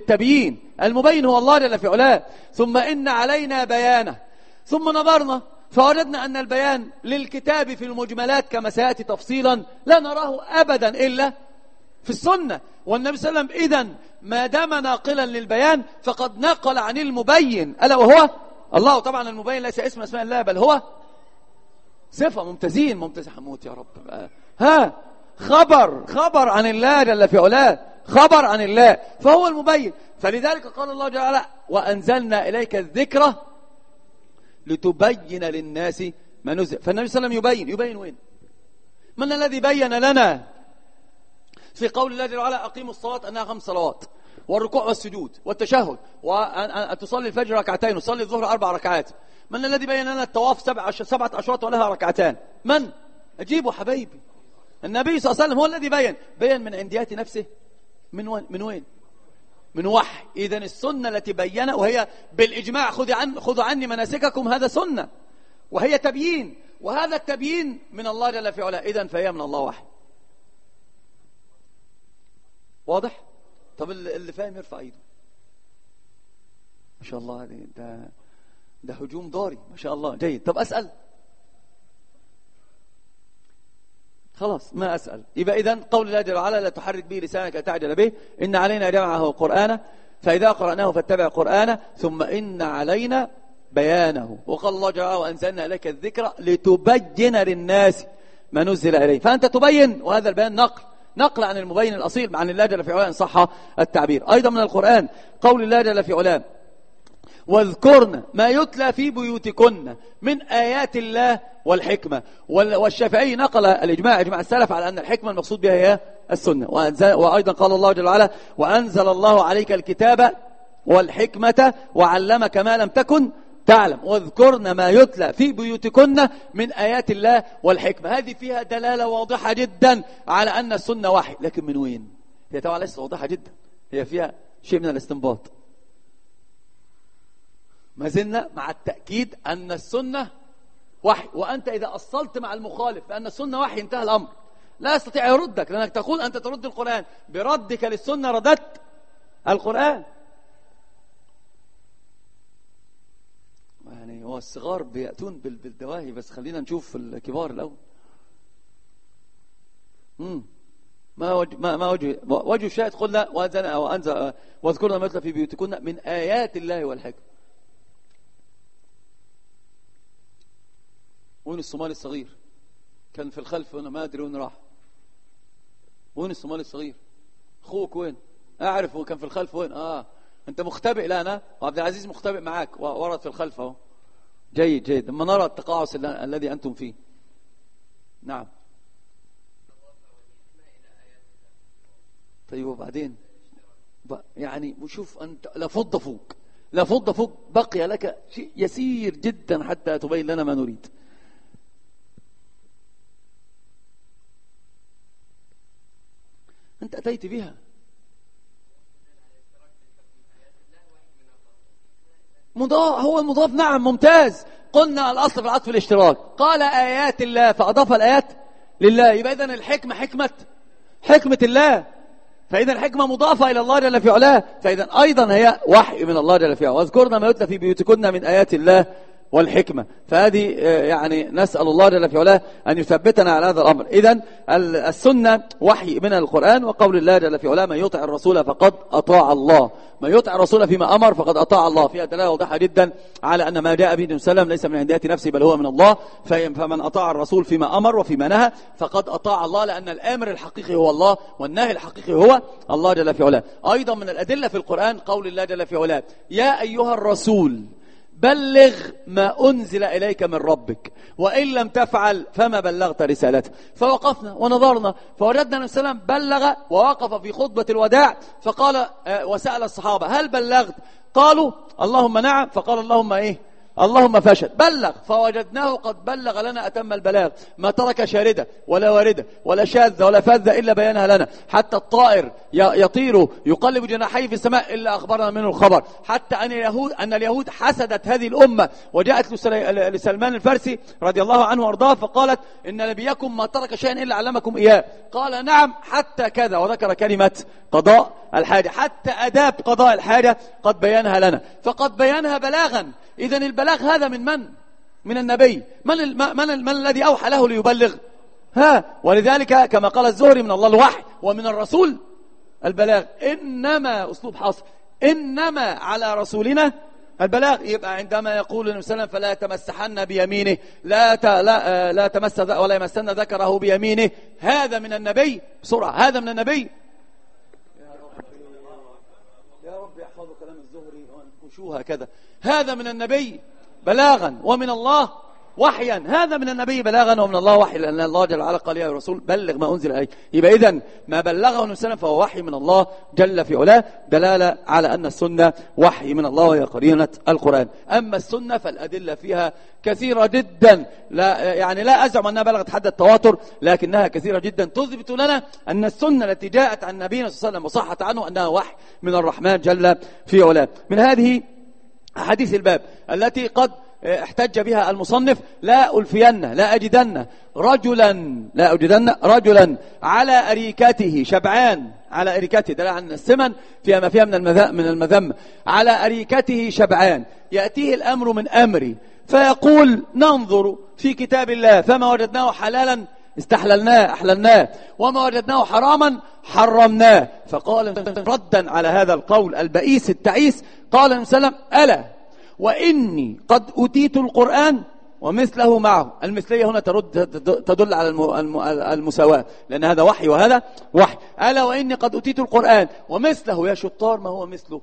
Speaker 1: للتبيين، المبين هو الله جل في علاه. ثم إن علينا بيانه. ثم نظرنا فوجدنا أن البيان للكتاب في المجملات كما سيأتي تفصيلا لا نراه أبدا إلا في السنة. والنبي صلى الله عليه وسلم إذن ما دام ناقلا للبيان فقد نقل عن المبين ألا وهو الله. طبعا المبين ليس اسم اسماء الله بل هو صفة. ممتازين ممتاز حموت يا رب. ها خبر خبر عن الله جل في علاه، خبر عن الله، فهو المبين. فلذلك قال الله جل وعلا وأنزلنا إليك الذكرى لتبين للناس ما نزل. فالنبي صلى الله عليه وسلم يبين. يبين وين؟ من الذي بين لنا في قول الله جل وعلا أقيموا الصلاة أنها خمس صلوات والركوع والسجود والتشهد وأن تصلي الفجر ركعتين وتصلي الظهر أربع ركعات؟ من الذي بين لنا الطواف سبع سبعة أشواط ولها ركعتان؟ من؟ أجيبوا حبايبي. النبي صلى الله عليه وسلم هو الذي بين. بين من عنديات نفسه. من وين؟ من وين؟ من وحي. إذن السنة التي بين وهي بالإجماع خذوا عن خذوا عني مناسككم، هذا سنة وهي تبيين، وهذا التبيين من الله جل في علاه. إذن فهي من الله وحي. واضح؟ طب اللي فاهم يرفع ايده. ما شاء الله ده ده هجوم ضاري ما شاء الله. جيد. طب أسأل؟ خلاص ما أسأل. يبقى إذن قول الله جل وعلا لا تحرك به لسانك تعجل به إن علينا جمعه وقرآنه فإذا قرأناه فاتبع قرآنه ثم إن علينا بيانه. وقال الله جل وعلا وأنزلنا إليك الذكرى لتبين للناس ما نزل إليه. فأنت تبين، وهذا البيان نقل نقل عن المبين الأصيل عن الله جل في علاه إن صح التعبير. أيضا من القرآن قول الله جل في علاه واذكرن ما يتلى في بيوتكن من آيات الله والحكمة. والشافعي نقل الإجماع إجماع السلف على أن الحكمة المقصود بها هي السنة. وأيضا قال الله جل وعلا وأنزل الله عليك الكتاب والحكمة وعلمك ما لم تكن تعلم واذكرن ما يتلى في بيوتكن من آيات الله والحكمة. هذه فيها دلالة واضحة جدا على أن السنة وحي. لكن من وين؟ هي طبعا ليست واضحة جدا، هي فيها شيء من الاستنباط. ما زلنا مع التأكيد أن السنة وحي. وأنت إذا أصلت مع المخالف بأن السنة وحي انتهى الأمر، لا يستطيع يردك، لأنك تقول أنت ترد القرآن بردك للسنة رددت القرآن. يعني هو الصغار بيأتون بالدواهي، بس خلينا نشوف الكبار الأول. امم ما وجه ما, ما وجه وجه الشاهد قلنا وأنزل أو أنزل واذكرنا ما يتلى في بيوتكن من آيات الله والحكمة. وين الصومالي الصغير؟ كان في الخلف هنا ما أدري وين راح. وين الصومالي الصغير؟ أخوك وين؟ أعرف هو كان في الخلف وين؟ آه أنت مختبئ. لا أنا وعبد العزيز مختبئ معاك ورد في الخلف أهو. جيد جيد. لما نرى التقاعس الذي أنتم فيه. نعم. طيب وبعدين يعني وشوف أنت لفض فوق لفض فوق بقي لك شيء يسير جدا حتى تبين لنا ما نريد. أنت أتيت بها مضاف. هو المضاف نعم ممتاز. قلنا الأصل في العطف الاشتراك. قال آيات الله فأضاف الآيات لله. يبقى إذن الحكمة حكمة حكمة الله. فإذا الحكمة مضافة إلى الله جل في علاه. فإذا أيضا هي وحي من الله جل في علاه. واذكرنا ما يتلى في بيوتكن من آيات الله والحكمة. فهذه يعني نسأل الله جل في علاه أن يثبتنا على هذا الأمر. إذن السنة وحي من القرآن. وقول الله جل في علاه من يطع الرسول فقد أطاع الله. من يطع الرسول فيما أمر فقد أطاع الله. فيها دلالة واضحة جدا على أن ما جاء به النبي صلى الله عليه وسلم ليس من عنديات نفسه بل هو من الله. فمن أطاع الرسول فيما أمر وفيما نهى فقد أطاع الله، لأن الآمر الحقيقي هو الله والناهي الحقيقي هو الله جل في علاه. أيضا من الأدلة في القرآن قول الله جل في علاه يا أيها الرسول بلغ ما أنزل إليك من ربك وإن لم تفعل فما بلغت رسالته. فوقفنا ونظرنا فوجدنا النبي صلى الله عليه وسلم بلغ ووقف في خطبة الوداع فقال وسأل الصحابة هل بلغت؟ قالوا اللهم نعم. فقال اللهم إيه؟ اللهم فاشهد. بلغ. فوجدناه قد بلغ لنا أتم البلاغ، ما ترك شاردة ولا واردة ولا شاذة ولا فاذة إلا بيانها لنا. حتى الطائر يطير يقلب جناحيه في السماء إلا أخبرنا منه الخبر. حتى أن اليهود أن اليهود حسدت هذه الأمة وجاءت لسلمان الفارسي رضي الله عنه وارضاه فقالت إن نبيكم ما ترك شيئا إلا علمكم إياه. قال نعم حتى كذا، وذكر كلمة قضاء الحاجة. حتى أداب قضاء الحاجة قد بيانها لنا، فقد بيانها بلاغا. إذن البلاغ هذا من من؟ من النبي. من, ال... من, ال... من الذي أوحى له ليبلغ؟ ها، ولذلك كما قال الزهري: من الله الوحي ومن الرسول البلاغ. إنما أسلوب حصر، إنما على رسولنا البلاغ. يبقى عندما يقول النبي صلى الله عليه وسلم: فلا يتمسحن بيمينه، لا ت... لا لا تمس ولا يمسن ذكره بيمينه، هذا من النبي. بسرعة، هذا من النبي. يا رب يحفظوا كلام الزهري وانكشوه هكذا. هذا من النبي بلاغا ومن الله وحيا. هذا من النبي بلاغا ومن الله وحي، لأن الله جل وعلا قال: يا رسول بلغ ما أنزل إليك. يبقى إذن ما بلغه النبي صلى الله عليه وسلم فهو وحي من الله جل في علاه، دلالة على أن السنة وحي من الله وهي قرينة القرآن. أما السنة فالأدلة فيها كثيرة جدا، لا يعني لا أزعم أنها بلغت حد التواتر، لكنها كثيرة جدا تثبت لنا أن السنة التي جاءت عن نبينا صلى الله عليه وسلم وصحت عنه أنها وحي من الرحمن جل في علاه. من هذه أحاديث الباب التي قد احتج بها المصنف: لا ألفين لا أجدن رجلا لا أجدن رجلا على أريكته شبعان، على أريكته دل عن السمن فيها ما فيها من المذم من المذم، على أريكته شبعان يأتيه الأمر من أمري فيقول: ننظر في كتاب الله فما وجدناه حلالا استحللناه أحللناه وما وجدناه حراما حرمناه. فقال ردا على هذا القول البئيس التعيس، قال النبي صلى الله عليه وسلم: ألا وإني قد أتيت القرآن ومثله معه. المثلية هنا ترد تدل على المساواة، لأن هذا وحي وهذا وحي. ألا وإني قد أتيت القرآن ومثله. يا شطار، ما هو مثله؟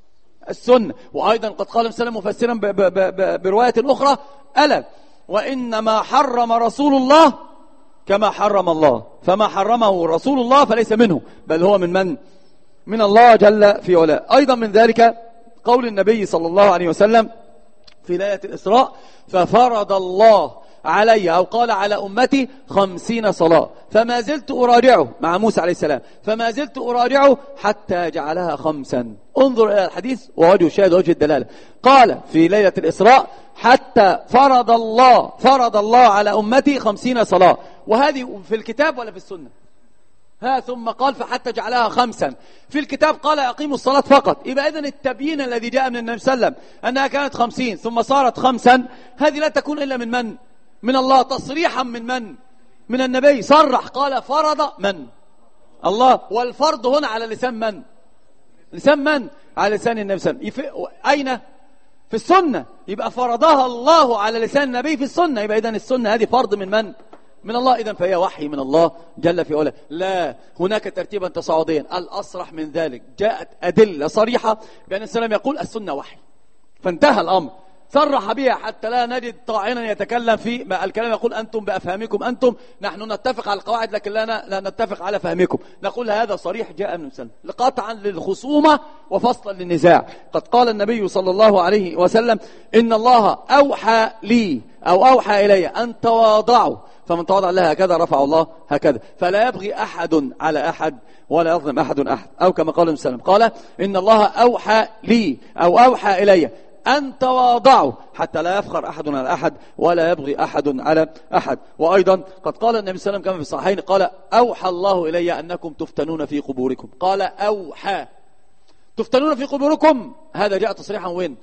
Speaker 1: السنة. وأيضا قد قال سلم مفسرا برواية أخرى: ألا وإنما حرم رسول الله كما حرم الله، فما حرمه رسول الله فليس منه بل هو من من؟ من الله جل في علاه. أيضا من ذلك قول النبي صلى الله عليه وسلم في ليلة الإسراء: ففرض الله علي أو قال على أمتي خمسين صلاة فما زلت أراجعه، مع موسى عليه السلام، فما زلت أراجعه حتى جعلها خمسا. انظر إلى الحديث ووجه الشاهد ووجه الدلالة. قال في ليلة الإسراء: حتى فرض الله فرض الله على أمتي خمسين صلاة. وهذه في الكتاب ولا في السنة؟ ها، ثم قال: فحتى جعلها خمسا. في الكتاب قال: أقيموا الصلاة فقط. يبقى إذن التبيين الذي جاء من النبي صلى الله عليه وسلم أنها كانت خمسين ثم صارت خمسا، هذه لا تكون إلا من من؟ من الله، تصريحا من من؟ من النبي. صرح قال: فرض من؟ الله. والفرض هنا على لسان من؟ لسان من؟ على لسان النبي صلى الله عليه وسلم. أين؟ في السنة. يبقى فرضها الله على لسان النبي في السنة. يبقى إذن السنة هذه فرض من من؟ من الله. إذن فهي وحي من الله جل في علاه. لا هناك ترتيبا تصاعديا. الأصرح من ذلك جاءت أدلة صريحة بأن السلام يقول السنة وحي، فانتهى الأمر، صرح بها حتى لا نجد طاعنا يتكلم في ما الكلام. يقول: أنتم بأفهامكم أنتم، نحن نتفق على القواعد لكن لا, لا نتفق على فهمكم. نقول هذا صريح جاء من السلام لقطعا للخصومة وفصلا للنزاع. قد قال النبي صلى الله عليه وسلم: إن الله أوحى لي أو أوحى إلي أن تواضعوا، فمن تواضع الله هكذا رفع الله هكذا، فلا يبغي أحد على أحد ولا يظلم أحد أحد. أو كما قال النبي صلى الله عليه وسلم: قال: إن الله أوحى لي أو أوحى إلي أن تواضعوا حتى لا يفخر أحد على أحد ولا يبغي أحد على أحد. وأيضا قد قال النبي صلى الله عليه وسلم كما في الصحيحين: قال: أوحى الله إلي أنكم تفتنون في قبوركم. قال: أوحى تفتنون في قبوركم، هذا جاء تصريحا وين؟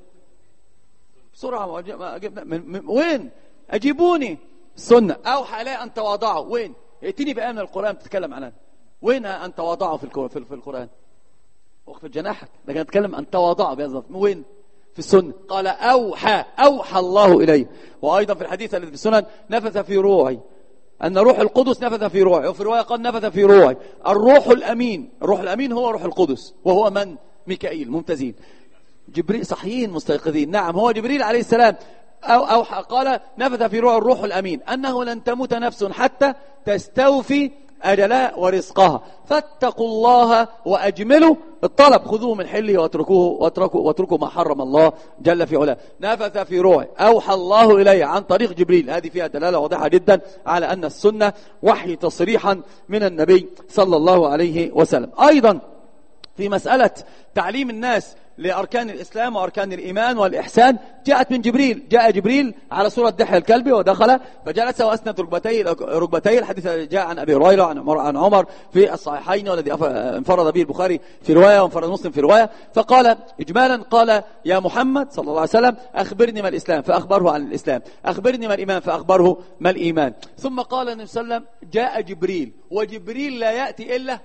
Speaker 1: بسرعة من وين؟ أجيبوني. السنة. أوحى إلي أن تواضعوا، وين؟ ائتني بآية من القرآن تتكلم عنها. وين أن تواضعوا في في القرآن؟ وقف جناحك، لكن نتكلم أن تواضعوا بهذا. وين؟ في السنة. قال: أوحى أوحى الله إلي. وأيضا في الحديث الذي في السنن: نفث في روعي، أن روح القدس نفث في روعي. وفي رواية قال: نفث في روعي الروح الأمين. الروح الأمين هو روح القدس، وهو من؟ ميكائيل. ممتازين. جبريل. صحيين مستيقظين. نعم، هو جبريل عليه السلام. أو, أو قال: نفث في روح الروح الأمين أنه لن تموت نفس حتى تستوفي أجلها ورزقها، فاتقوا الله وأجملوا الطلب، خذوه من حله واتركوه واتركوا واتركوا ما حرم الله جل في علاه. نفث في روحي، أوحى الله إلي عن طريق جبريل. هذه فيها دلالة واضحة جدا على أن السنة وحي تصريحا من النبي صلى الله عليه وسلم. أيضا في مسألة تعليم الناس لأركان الإسلام وأركان الإيمان والإحسان جاءت من جبريل. جاء جبريل على صورة دحية الكلب ودخل فجلس وأسند ركبتيه ركبتيه. الحديث جاء عن أبي هريرة عن عمر في الصحيحين، والذي انفرد به البخاري في رواية وانفرد مسلم في رواية. فقال إجمالا، قال يا محمد صلى الله عليه وسلم أخبرني ما الإسلام، فأخبره عن الإسلام. أخبرني ما الإيمان، فأخبره ما الإيمان. ثم قال النبي صلى الله عليه وسلم جاء جبريل، وجبريل لا يأتي إلا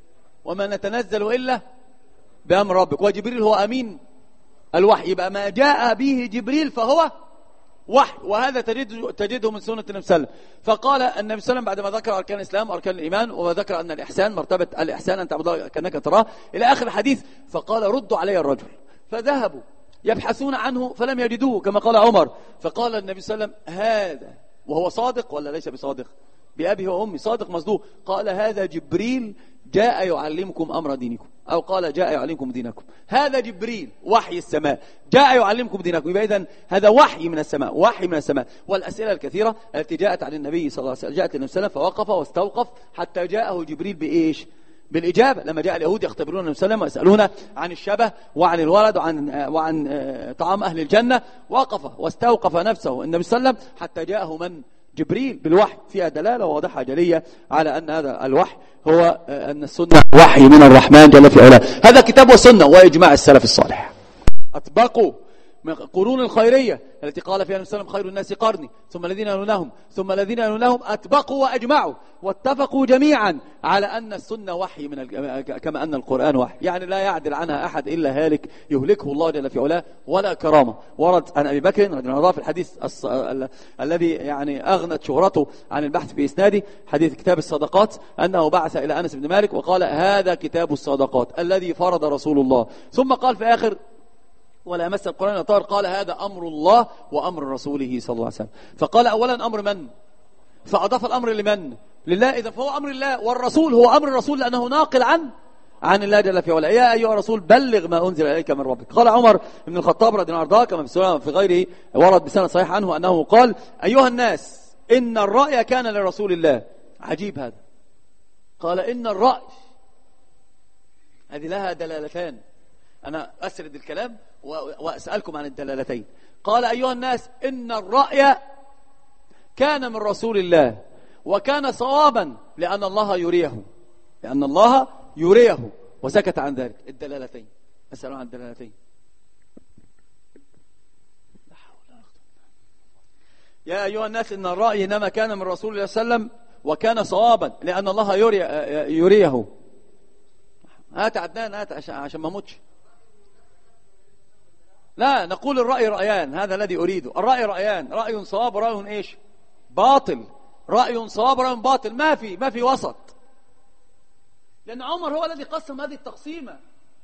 Speaker 1: وما نتنزل إلا بأمر ربك، وجبريل هو أمين الوحي. يبقى ما جاء به جبريل فهو وحي، وهذا تجد تجده من سنة النبي صلى الله عليه وسلم. فقال النبي صلى الله عليه وسلم بعدما ذكر أركان الإسلام وأركان الإيمان، وذكر أن الإحسان مرتبة الإحسان أن تعبد الله كأنك تراه إلى آخر الحديث، فقال ردوا علي الرجل. فذهبوا يبحثون عنه فلم يجدوه كما قال عمر. فقال النبي صلى الله عليه وسلم هذا، وهو صادق ولا ليس بصادق؟ بأبي وأمي صادق مصدوق. قال هذا جبريل جاء يعلمكم أمر دينكم، أو قال جاء يعلمكم دينكم. هذا جبريل وحي السماء جاء يعلمكم دينكم. يبقى إذن هذا وحي من السماء، وحي من السماء. والأسئلة الكثيرة التي جاءت عن النبي صلى الله عليه وسلم، جاءت النبي صلى الله عليه وسلم فوقف واستوقف حتى جاءه جبريل بإيش؟ بالإجابة. لما جاء اليهود يختبرون النبي صلى الله عليه وسلم ويسألون عن الشبه وعن الولد وعن وعن طعام أهل الجنة، وقف واستوقف نفسه النبي صلى الله عليه وسلم حتى جاءه من؟ جبريل بالوحي. فيها دلالة واضحة جلية على أن هذا الوحي هو أن السنة وحي من الرحمن جل في علاه. هذا كتاب وسنة وإجماع السلف الصالح. أطبقوا من قرون الخيرية التي قال فيها النبي صلى الله عليه وسلم خير الناس قرني ثم الذين يلونهم ثم الذين يلونهم. أطبقوا وأجمعوا واتفقوا جميعا على أن السنة وحي من كما أن القرآن وحي، يعني لا يعدل عنها أحد إلا هالك يهلكه الله جل في علاه ولا كرامة. ورد عن أبي بكر رضي الله عنه في الحديث الص... ال... الذي يعني أغنت شهرته عن البحث في إسناده، حديث كتاب الصدقات، أنه بعث إلى أنس بن مالك وقال هذا كتاب الصدقات الذي فرض رسول الله. ثم قال في آخر ولا يمس القرآن إلا طاهر، قال هذا أمر الله وأمر رسوله صلى الله عليه وسلم. فقال أولا أمر من؟ فأضاف الأمر لمن؟ لله. إذا فهو أمر الله، والرسول هو أمر الرسول لأنه ناقل عن عن الله جل في علاه. يا أيها الرسول بلغ ما أنزل إليك من ربك. قال عمر بن الخطاب رضي الله عنه كما في في غيره ورد بسند صحيح عنه أنه قال أيها الناس إن الرأي كان لرسول الله. عجيب هذا. قال إن الرأي، هذه لها دلالتان. أنا أسرد الكلام وأسألكم عن الدلالتين. قال أيها الناس إن الرأي كان من رسول الله وكان صوابا لأن الله يريه، لأن الله يريه وسكت عن ذلك. الدلالتين، أسأل عن الدلالتين. يا أيها الناس إن الرأي إنما كان من رسول الله صلى الله عليه وسلم وكان صوابا لأن الله يريه. هات عدنان هات عشان ما موتش. لا، نقول الرأي رأيان، هذا الذي أريده. الرأي رأيان، رأي صواب ورأي إيش؟ باطل. رأي صواب ورأي باطل، ما في ما في وسط. لأن عمر هو الذي قسم هذه التقسيمة.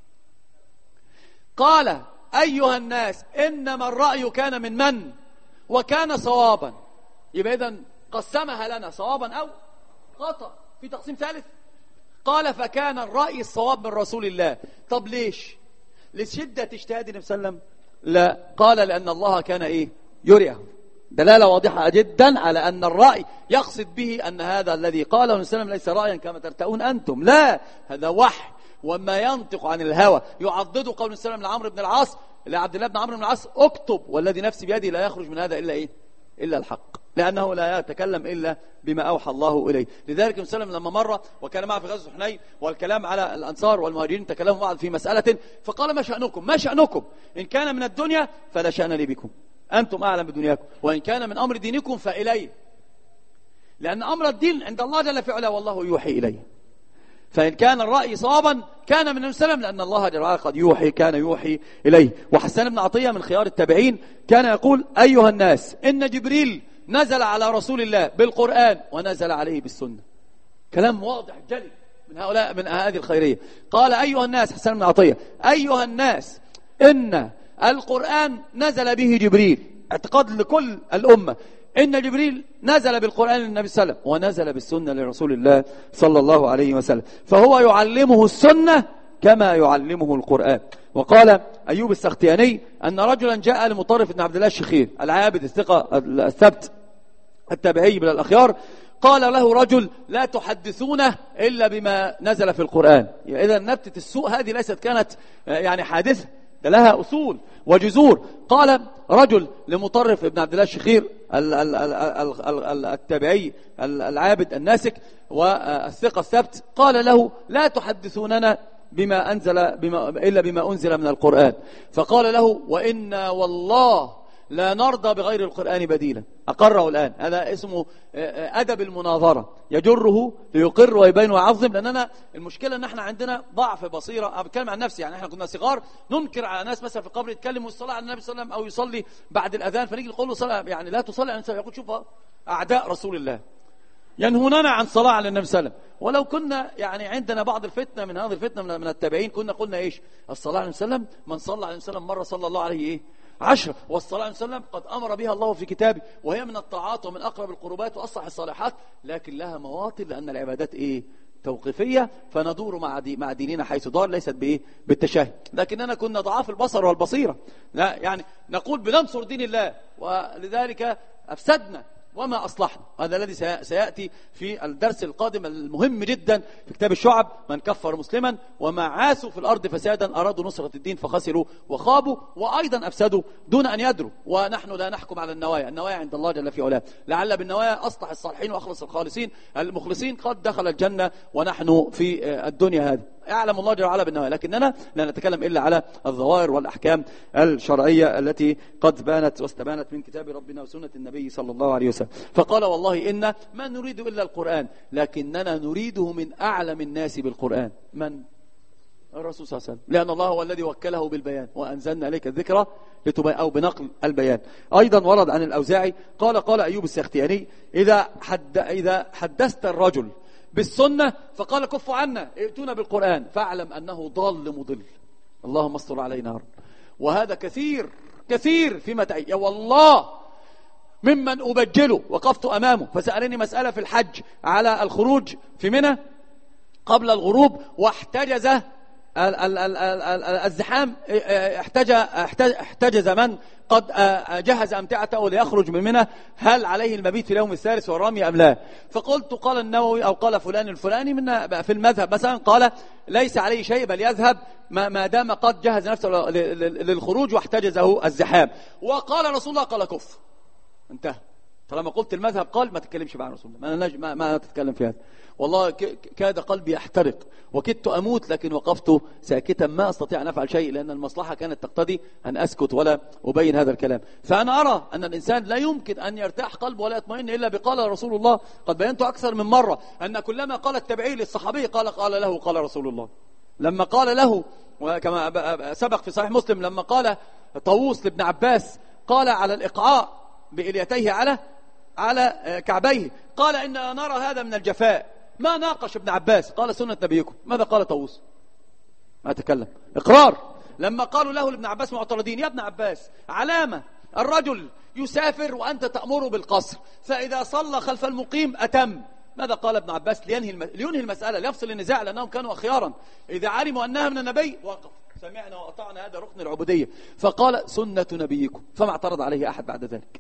Speaker 1: قال أيها الناس إنما الرأي كان من من؟ وكان صوابا. يبقى إذن قسمها لنا صوابا أو خطأ. في تقسيم ثالث قال فكان الرأي الصواب من رسول الله. طب ليش؟ لشدة اجتهاد النبي صلى الله عليه وسلم؟ لا، قال لأن الله كان إيه؟ يريه. دلالة واضحة جدا على أن الرأي يقصد به أن هذا الذي قاله النبي صلى الله عليه وسلم ليس رأيا كما ترتؤون أنتم، لا، هذا وحي. وما ينطق عن الهوى. يعضد قول النبي صلى الله عليه وسلم لعمرو بن العاص لعبد الله بن عمرو بن العاص اكتب والذي نفسي بيدي لا يخرج من هذا إلا إيه؟ إلا الحق، لأنه لا يتكلم إلا بما أوحى الله إليه. لذلك النبي صلى الله عليه وسلم لما مر وكان معه في غزوة حنين والكلام على الأنصار والمهاجرين تكلموا بعض في مسألة، فقال ما شأنكم؟ ما شأنكم؟ إن كان من الدنيا فلا شأن لي بكم، أنتم أعلم بدنياكم، وإن كان من أمر دينكم فإلي، لأن أمر الدين عند الله جل في علاه والله يوحي إليه. فإن كان الرأي صوابا كان من النبي صلى الله عليه وسلم، لأن الله جل وعلا قد يوحي، كان يوحي إليه. وحسان بن عطية من خيار التابعين كان يقول أيها الناس إن جبريل نزل على رسول الله بالقرآن ونزل عليه بالسنة. كلام واضح جلي من هؤلاء من هذه الخيرية. قال أيها الناس، حسان بن عطية، أيها الناس إن القرآن نزل به جبريل، اعتقاد لكل الأمة إن جبريل نزل بالقرآن للنبي صلى الله عليه وسلم ونزل بالسنة لرسول الله صلى الله عليه وسلم، فهو يعلمه السنة كما يعلمه القرآن. وقال أيوب السختياني أن رجلا جاء لمطرف بن عبد الله الشخير العابد الثقة الثبت التابعي من الأخيار، قال له رجل لا تحدثونه إلا بما نزل في القرآن. إذا نبتة السوء هذه ليست كانت يعني حادثة، لها أصول وجذور. قال رجل لمطرف ابن عبد الله الشخير التابعي العابد الناسك والثقة الثبت، قال له: لا تحدثوننا بما أنزل بما إلا بما أنزل من القرآن. فقال له: وإنا والله لا نرضى بغير القرآن بديلا. أقره الآن، هذا اسمه أدب المناظرة، يجره ليقر ويبين ويعظم. لأننا المشكلة أن احنا عندنا ضعف بصيرة. أنا بتكلم عن نفسي، يعني احنا كنا صغار ننكر على ناس مثلا في القبر يتكلموا الصلاة على النبي صلى الله عليه وسلم أو يصلي بعد الأذان، فنيجي نقول له صلاة، يعني لا تصلي على النبي. يقول: شوف أعداء رسول الله ينهوننا عن صلاة على النبي صلى الله عليه وسلم. ولو كنا يعني عندنا بعض الفتنة من هذه الفتنة من التابعين كنا قلنا إيش؟ الصلاة على النبي صلى الله عليه وسلم، من صلى على النبي صلى الله عليه وسلم مرة صلى الله عليه إيه؟ عشرة. والصلاة عليه وسلم قد أمر بها الله في كتابه، وهي من الطاعات ومن أقرب القربات وأصلح الصالحات، لكن لها مواطن، لأن العبادات إيه؟ توقيفية، فندور مع دي مع ديننا حيث دار، ليست بإيه؟ بالتشهي. لكننا كنا ضعاف البصر والبصيرة، لا يعني نقول بننصر دين الله، ولذلك أفسدنا وما أصلحنا. هذا الذي سيأتي في الدرس القادم المهم جدا في كتاب الشعب: من كفر مسلما وما عاسوا في الأرض فسادا أرادوا نصرة الدين فخسروا وخابوا وأيضا أفسدوا دون أن يدروا. ونحن لا نحكم على النوايا، النوايا عند الله جل في علاه، لعل بالنوايا أصلح الصالحين وأخلص الخالصين المخلصين قد دخل الجنة ونحن في الدنيا هذه. يعلم الله جل وعلا بالنوايا، لكننا لا نتكلم إلا على الظواهر والأحكام الشرعية التي قد بانت واستبانت من كتاب ربنا وسنة النبي صلى الله عليه وسلم. فقال: والله إن ما نريد إلا القرآن، لكننا نريده من أعلم الناس بالقرآن. من؟ الرسول صلى الله عليه وسلم، لأن الله هو الذي وكله بالبيان، وأنزلنا عليك الذكرى لتبين، أو بنقل البيان. أيضا ورد عن الأوزاعي قال: قال أيوب السختياني: إذا حد إذا حدثت الرجل بالسنة فقال: كف عنا ائتونا بالقرآن، فاعلم أنه ضال مضل. اللهم استر علينا رب. وهذا كثير كثير فيما تعي. يا والله ممن أبجله وقفت أمامه فسألني مسألة في الحج على الخروج في منى قبل الغروب، واحتجز الزحام، احتجز من قد جهز أمتعته ليخرج من منى، هل عليه المبيت في اليوم الثالث والرمي أم لا؟ فقلت: قال النووي أو قال فلان الفلاني من في المذهب مثلا قال ليس عليه شيء، بل يذهب ما دام قد جهز نفسه للخروج واحتجزه الزحام. وقال رسول الله قال: كف. انتهى. طالما قلت المذهب قال ما تتكلمش مع رسول الله، ما, ما, ما تتكلم في هذا. والله كاد قلبي يحترق وكدت أموت، لكن وقفت ساكتا، ما أستطيع أن أفعل شيء، لأن المصلحة كانت تقتضي أن أسكت ولا أبين هذا الكلام. فأنا أرى أن الإنسان لا يمكن أن يرتاح قلبه ولا يطمئن إلا بقال رسول الله. قد بينت أكثر من مرة أن كلما قال التابعي للصحابي قال قال له قال رسول الله. لما قال له، وكما سبق في صحيح مسلم، لما قال طاووس لابن عباس قال على الإقعاء بإليتيه على على كعبيه، قال: إننا نرى هذا من الجفاء. ما ناقش ابن عباس، قال: سنة نبيكم. ماذا قال طاووس؟ ما تكلم، إقرار. لما قالوا له لابن عباس معترضين: يا ابن عباس، علامة الرجل يسافر وأنت تأمره بالقصر، فإذا صلى خلف المقيم أتم. ماذا قال ابن عباس؟ لينهي لينهي المسألة، ليفصل النزاع، لأنهم كانوا أخيارا إذا علموا أنها من النبي وقف، سمعنا وأطعنا، هذا ركن العبودية. فقال: سنة نبيكم، فما اعترض عليه أحد بعد ذلك.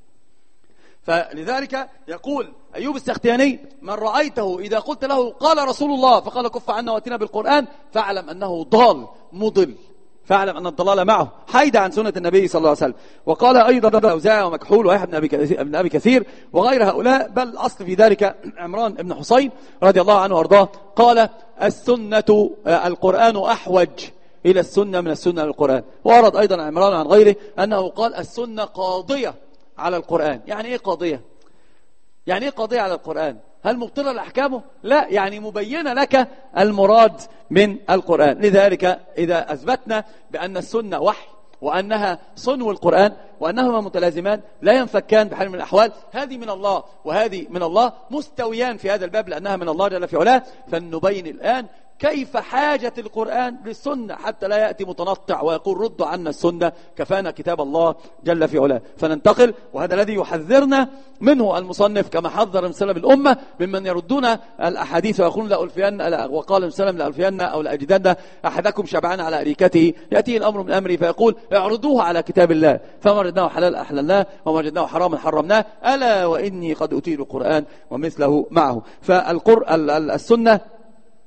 Speaker 1: فلذلك يقول أيوب السختياني: من رأيته إذا قلت له قال رسول الله فقال كف عنا واتنا بالقرآن فاعلم أنه ضال مضل، فاعلم أن الضلال معه حيد عن سنة النبي صلى الله عليه وسلم. وقال أيضا الأوزاعي ومكحول ويحيى بن أبي كثير وغير هؤلاء، بل أصل في ذلك عمران بن حسين رضي الله عنه وارضاه، قال: السنة القرآن أحوج إلى السنة من السنة للقرآن. وورد أيضا عمران عن غيره أنه قال: السنة قاضية على القرآن. يعني إيه قاضية؟ يعني إيه قاضية على القرآن؟ هل مبطلة لأحكامه؟ لا، يعني مبينة لك المراد من القرآن. لذلك إذا أثبتنا بأن السنة وحي وأنها صنو القرآن وأنهما متلازمان لا ينفكان بحال من الأحوال، هذه من الله وهذه من الله مستويان في هذا الباب لأنها من الله جل في علاه. فنبين الآن كيف حاجة القرآن للسنة حتى لا يأتي متنطع ويقول ردوا عنا السنة، كفانا كتاب الله جل في علاه. فننتقل، وهذا الذي يحذرنا منه المصنف كما حذر من سلف الأمة ممن يردون الأحاديث ويقولون لألفين، وقال مسلم لألفين أو لأجدن أحدكم شبعان على أريكته، يأتي الأمر من أمري فيقول اعرضوها على كتاب الله، فما وجدناه حلال أحللناه وما وجدناه حراما حرمناه، ألا وإني قد أتيت القرآن ومثله معه. فالقرآن السنة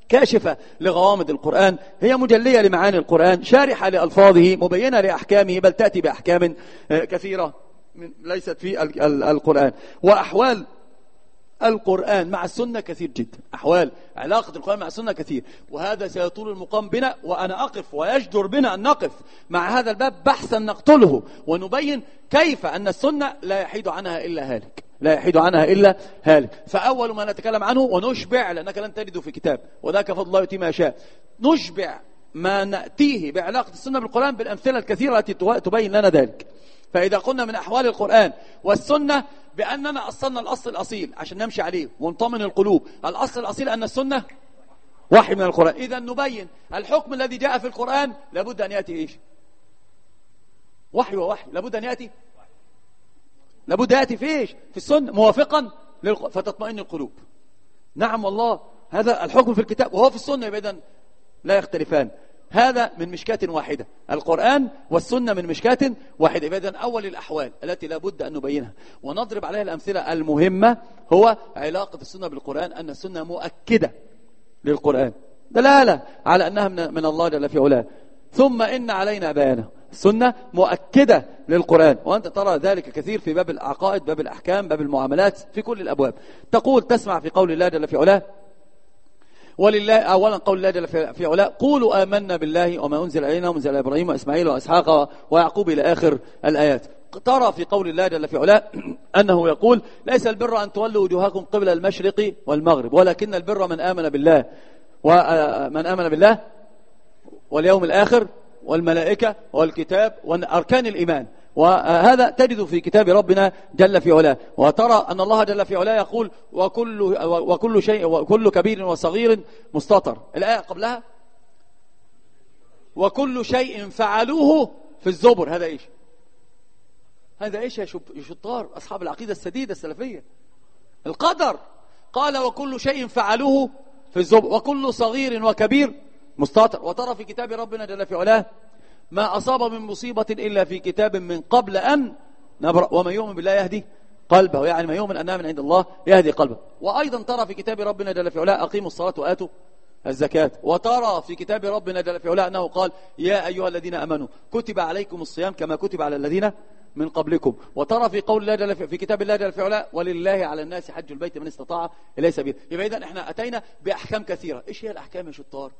Speaker 1: كاشفة لغوامض القرآن، هي مجلية لمعاني القرآن، شارحة لألفاظه، مبينة لأحكامه، بل تأتي بأحكام كثيرة ليست في القرآن. وأحوال القرآن مع السنة كثير جدا، أحوال علاقة القرآن مع السنة كثير، وهذا سيطول المقام بنا، وأنا أقف ويجدر بنا أن نقف مع هذا الباب بحثا نقتله ونبين كيف أن السنة لا يحيد عنها إلا هالك، لا يحيد عنها إلا هالك. فأول ما نتكلم عنه ونشبع، لأنك لن تجده في كتاب، وذاك فضل الله يؤتي ما يشاء، نشبع ما نأتيه بعلاقة السنة بالقرآن بالأمثلة الكثيرة التي تبين لنا ذلك. فإذا قلنا من أحوال القرآن والسنة بأننا أصلنا الأصل الأصيل عشان نمشي عليه ونطمن القلوب، الأصل الأصيل أن السنة وحي من القرآن، إذا نبين الحكم الذي جاء في القرآن لابد أن يأتي إيش؟ وحي ووحي، لابد أن يأتي لابد يأتي في إيش؟ في السنة موافقا للق... فتطمئن القلوب. نعم والله هذا الحكم في الكتاب وهو في السنة، إذا لا يختلفان. هذا من مشكاة واحدة، القرآن والسنة من مشكاة واحدة. إذن أول الأحوال التي لابد أن نبينها ونضرب عليها الأمثلة المهمة هو علاقة السنة بالقرآن، أن السنة مؤكدة للقرآن، دلالة على أنها من الله جل في علاه. ثم إن علينا بيانه، السنة مؤكدة للقرآن، وأنت ترى ذلك كثير في باب العقائد، باب الأحكام، باب المعاملات، في كل الأبواب. تقول تسمع في قول الله جل في علاه، ولله أولا قول الله جل في علاه قولوا آمنا بالله وما أنزل إلينا وأنزل إلى إبراهيم وإسماعيل وإسحاق ويعقوب إلى آخر الآيات. ترى في قول الله جل في علاه أنه يقول ليس البر أن تولوا وجوهكم قبل المشرق والمغرب، ولكن البر من آمن بالله ومن آمن بالله واليوم الآخر والملائكة والكتاب وأركان الإيمان. وهذا تجد في كتاب ربنا جل في علاه. وترى أن الله جل في علاه يقول وكل, وكل شيء وكل كبير وصغير مستطر. الآية قبلها وكل شيء فعلوه في الزبر. هذا إيش؟ هذا إيش يا شطار أصحاب العقيدة السديدة السلفية؟ القدر. قال وكل شيء فعلوه في الزبر وكل صغير وكبير مستطر. وترى في كتاب ربنا جل في علاه ما أصاب من مصيبة إلا في كتاب من قبل أن نبرأ ومن يؤمن بالله يهدي قلبه، يعني ما يؤمن أنها من عند الله يهدي قلبه. وأيضا ترى في كتاب ربنا جل في علاه أقيموا الصلاة وآتوا الزكاة. وترى في كتاب ربنا جل في علاه أنه قال يا أيها الذين آمنوا كتب عليكم الصيام كما كتب على الذين من قبلكم. وترى في قول الله جل في, في كتاب الله جل في علاه ولله على الناس حج البيت من استطاع إليه سبيل. يبقى إذن احنا أتينا بأحكام كثيرة. إيش هي الأحكام يا شطار؟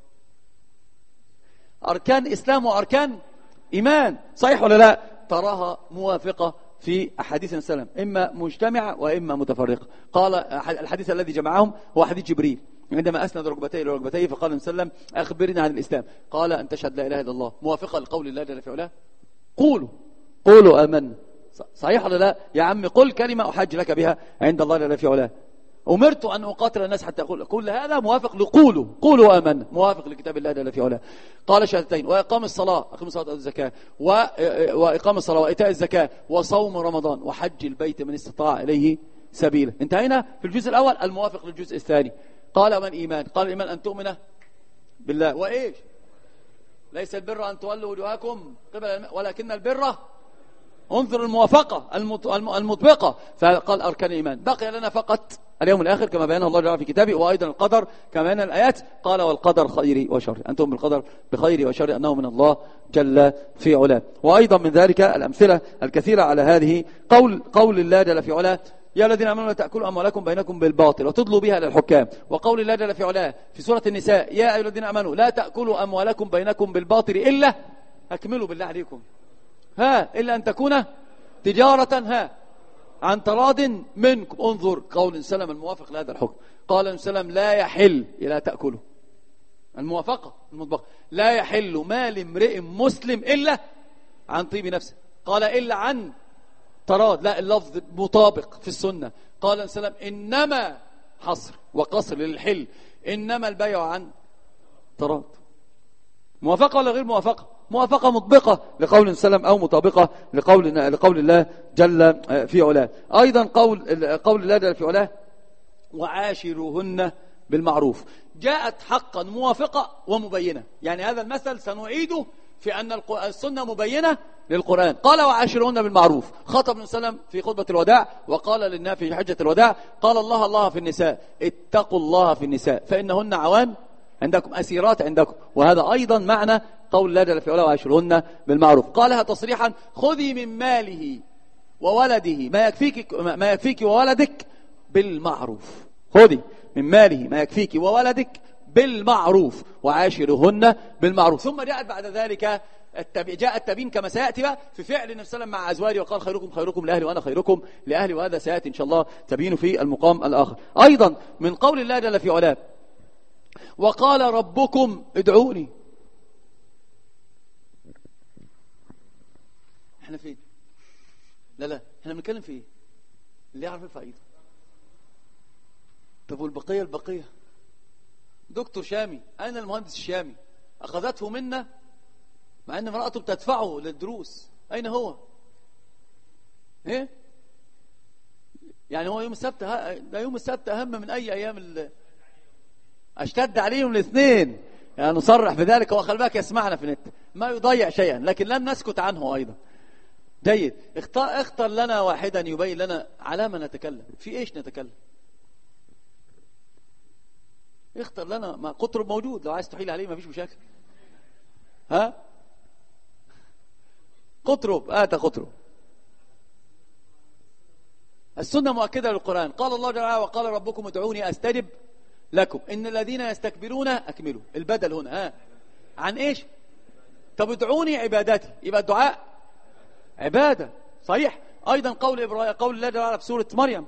Speaker 1: أركان إسلام وأركان إيمان، صحيح ولا لا؟ تراها موافقة في أحاديث السلام، إما مجتمعة وإما متفرقة. قال الحديث الذي جمعهم هو حديث جبريل عندما أسند ركبتيه إلى ركبتيه فقال النبي صلى الله عليه وسلم أخبرنا عن الإسلام، قال أن تشهد لا إله إلا الله، موافقة لقول الله جل في علاه قولوا قولوا آمنا. صحيح ولا لا؟ يا عم قل كلمة أحج لك بها عند الله جل في علاه. أمرت أن أقاتل الناس حتى أقول كل هذا موافق لقولوا قولوا آمنا، موافق لكتاب الله جل في علاه. قال شهادتين وإقام الصلاة أقيم الصلاة والزكاة وإقام الصلاة وإيتاء الزكاة وصوم رمضان وحج البيت من استطاع إليه سبيلا. انتهينا في الجزء الأول الموافق للجزء الثاني. قال من إيمان؟ قال الإيمان أن تؤمن بالله وإيش؟ ليس البر أن تولوا وجوهكم قبل ولكن البر انظر الموافقة المطبقة. فقال أركان الإيمان. بقي لنا فقط اليوم الآخر كما بيانه الله جل في كتابه، وأيضا القدر كما بيان الآيات. قال والقدر خيري وشري، أنتم بالقدر بخيري وشري أنه من الله جل في علاه. وأيضا من ذلك الأمثلة الكثيرة على هذه قول قول الله جل في علاه يا الذين آمنوا لا تأكلوا أموالكم بينكم بالباطل وتدلوا بها للحكام. وقول الله جل في علاه في سورة النساء يا أيها الذين آمنوا لا تأكلوا أموالكم بينكم بالباطل إلا أكملوا بالله عليكم ها إلا أن تكون تجارة ها عن تراض منكم. انظر قول سلم الموافق لهذا الحكم. قال سلم لا يحل إلا تأكله، الموافقة المطبقة، لا يحل مال امرئ مسلم إلا عن طيب نفسه. قال إلا عن تراض، لا اللفظ مطابق في السنة. قال سلم إنما حصر وقصر للحل، إنما البيع عن تراض. موافقة ولا غير موافقة؟ موافقة مطبقة لقول سلم أو مطابقة لقول لقول الله جل في علاه. أيضا قول قول الله جل في علاه وعاشروهن بالمعروف جاءت حقا موافقة ومبينة. يعني هذا المثل سنعيده في أن السنة مبينة للقرآن. قال وعاشروهن بالمعروف. خطب النبي صلى الله عليه وسلم في خطبة الوداع وقال للناس في حجة الوداع قال الله الله في النساء اتقوا الله في النساء فإنهن عوان عندكم أسيرات عندكم. وهذا أيضا معنى قول الله جل في علاه وعاشرهن بالمعروف. قالها تصريحا: خذي من ماله وولده ما يكفيك ما يكفيك وولدك بالمعروف. خذي من ماله ما يكفيك وولدك بالمعروف وعاشرهن بالمعروف. ثم جاءت بعد ذلك التبي... جاء التبيين كما سيأتي بقى في فعل النبي صلى الله عليه وسلم مع أزواجه، وقال: خيركم خيركم لأهلي وأنا خيركم لأهلي. وهذا سيأتي إن شاء الله تبين في المقام الآخر. أيضا من قول الله جل في علاه: وقال ربكم ادعوني. احنا فين؟ لا لا احنا بنتكلم في ايه؟ اللي يعرف الفائدة. طب والبقية البقية؟ دكتور شامي، أين المهندس الشامي؟ أخذته منا مع أن امرأته بتدفعه للدروس. أين هو؟ إيه؟ يعني هو يوم السبت ها... ده يوم السبت أهم من أي أيام ال... أشتد عليهم الاثنين، يعني نصرح بذلك. وخلي بالك يسمعنا في النت، ما يضيع شيئا، لكن لم نسكت عنه أيضا. جيد. اختار, اختر لنا واحدا يبين لنا على ما نتكلم، في إيش نتكلم. اختر لنا. ما قطرب موجود، لو عايز تحيل عليه ما فيش مشاكل. ها قطرب، آت قطرب. السنة مؤكدة للقرآن. قال الله جل وعلا: وقال ربكم ادعوني أستجب لكم إن الذين يستكبرون. أكملوا البدل هنا. ها عن إيش؟ طب ادعوني عبادتي، يبقى الدعاء عبادة صحيح. أيضا قول إبراهيم، قول الله جل وعلا في سورة مريم: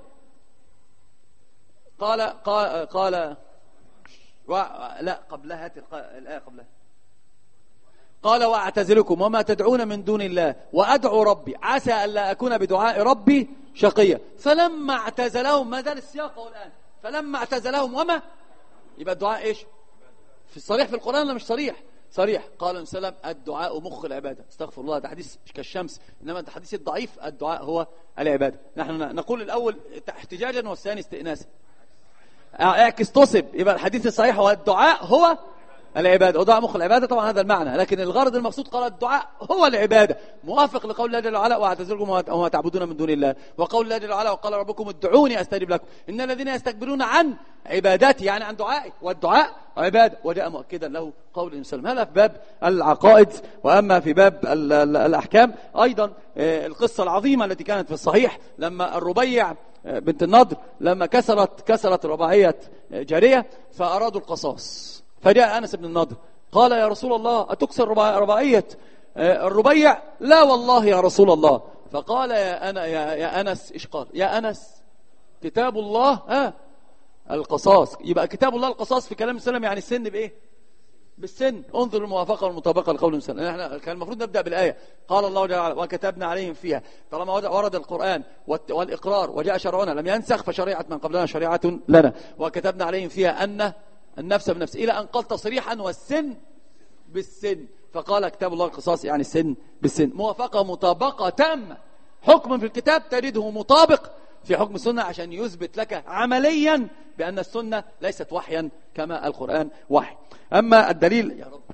Speaker 1: قال قال, قال و... لا قبلها هات الآية قبلها. قال: وأعتزلكم وما تدعون من دون الله وأدعو ربي عسى ألا أكون بدعاء ربي شقيا. فلما اعتزلهم، ما زال السياق الآن، فلما اعتزلهم وما، يبقى الدعاء إيش؟ في الصريح في القرآن ولا مش صريح؟ صريح. قال النبي صلى الله عليه وسلم: الدعاء مخ العبادة. استغفر الله، ده حديث كالشمس، إنما الحديث الضعيف الدعاء هو العبادة. نحن نقول الأول احتجاجا والثاني استئناسا. اعكس تصب، يبقى الحديث الصحيح هو الدعاء هو العبادة، ودعاء مخ العبادة طبعا هذا المعنى، لكن الغرض المقصود قال الدعاء هو العبادة، موافق لقول الله جل وعلا: واعتزلكم وما تعبدون من دون الله. وقول الله جل وعلا: وقال ربكم ادعوني استجب لكم ان الذين يستكبرون عن عبادتي، يعني عن دعائي، والدعاء عبادة. وجاء مؤكدا له قول النبي صلى الله عليه وسلم. هذا في باب العقائد. واما في باب ال ال الاحكام ايضا القصة العظيمة التي كانت في الصحيح لما الربيع بنت النضر لما كسرت كسرت رباعية جارية فأرادوا القصاص، فجاء أنس بن النضر قال: يا رسول الله أتكسر رباعية الربيع؟ لا والله يا رسول الله. فقال: يا أنا يا, يا أنس، إيش قال؟ يا أنس كتاب الله ها القصاص. يبقى كتاب الله القصاص في كلام السلام، يعني السن بإيه؟ بالسن. انظر الموافقة والمطابقة لقول السلام. احنا كان المفروض نبدأ بالآية. قال الله جل وعلا: وكتبنا عليهم فيها. طالما ورد القرآن والإقرار وجاء شرعنا لم ينسخ، فشريعة من قبلنا شريعة لنا. وكتبنا عليهم فيها أن النفس بنفس، إلى أن قال تصريحا: والسن بالسن. فقال: كتاب الله القصاص يعني السن بالسن. موافقة مطابقة تامة. حكم في الكتاب تجده مطابق في حكم السنة، عشان يثبت لك عمليا بأن السنة ليست وحيا كما القرآن وحي. أما الدليل يا رب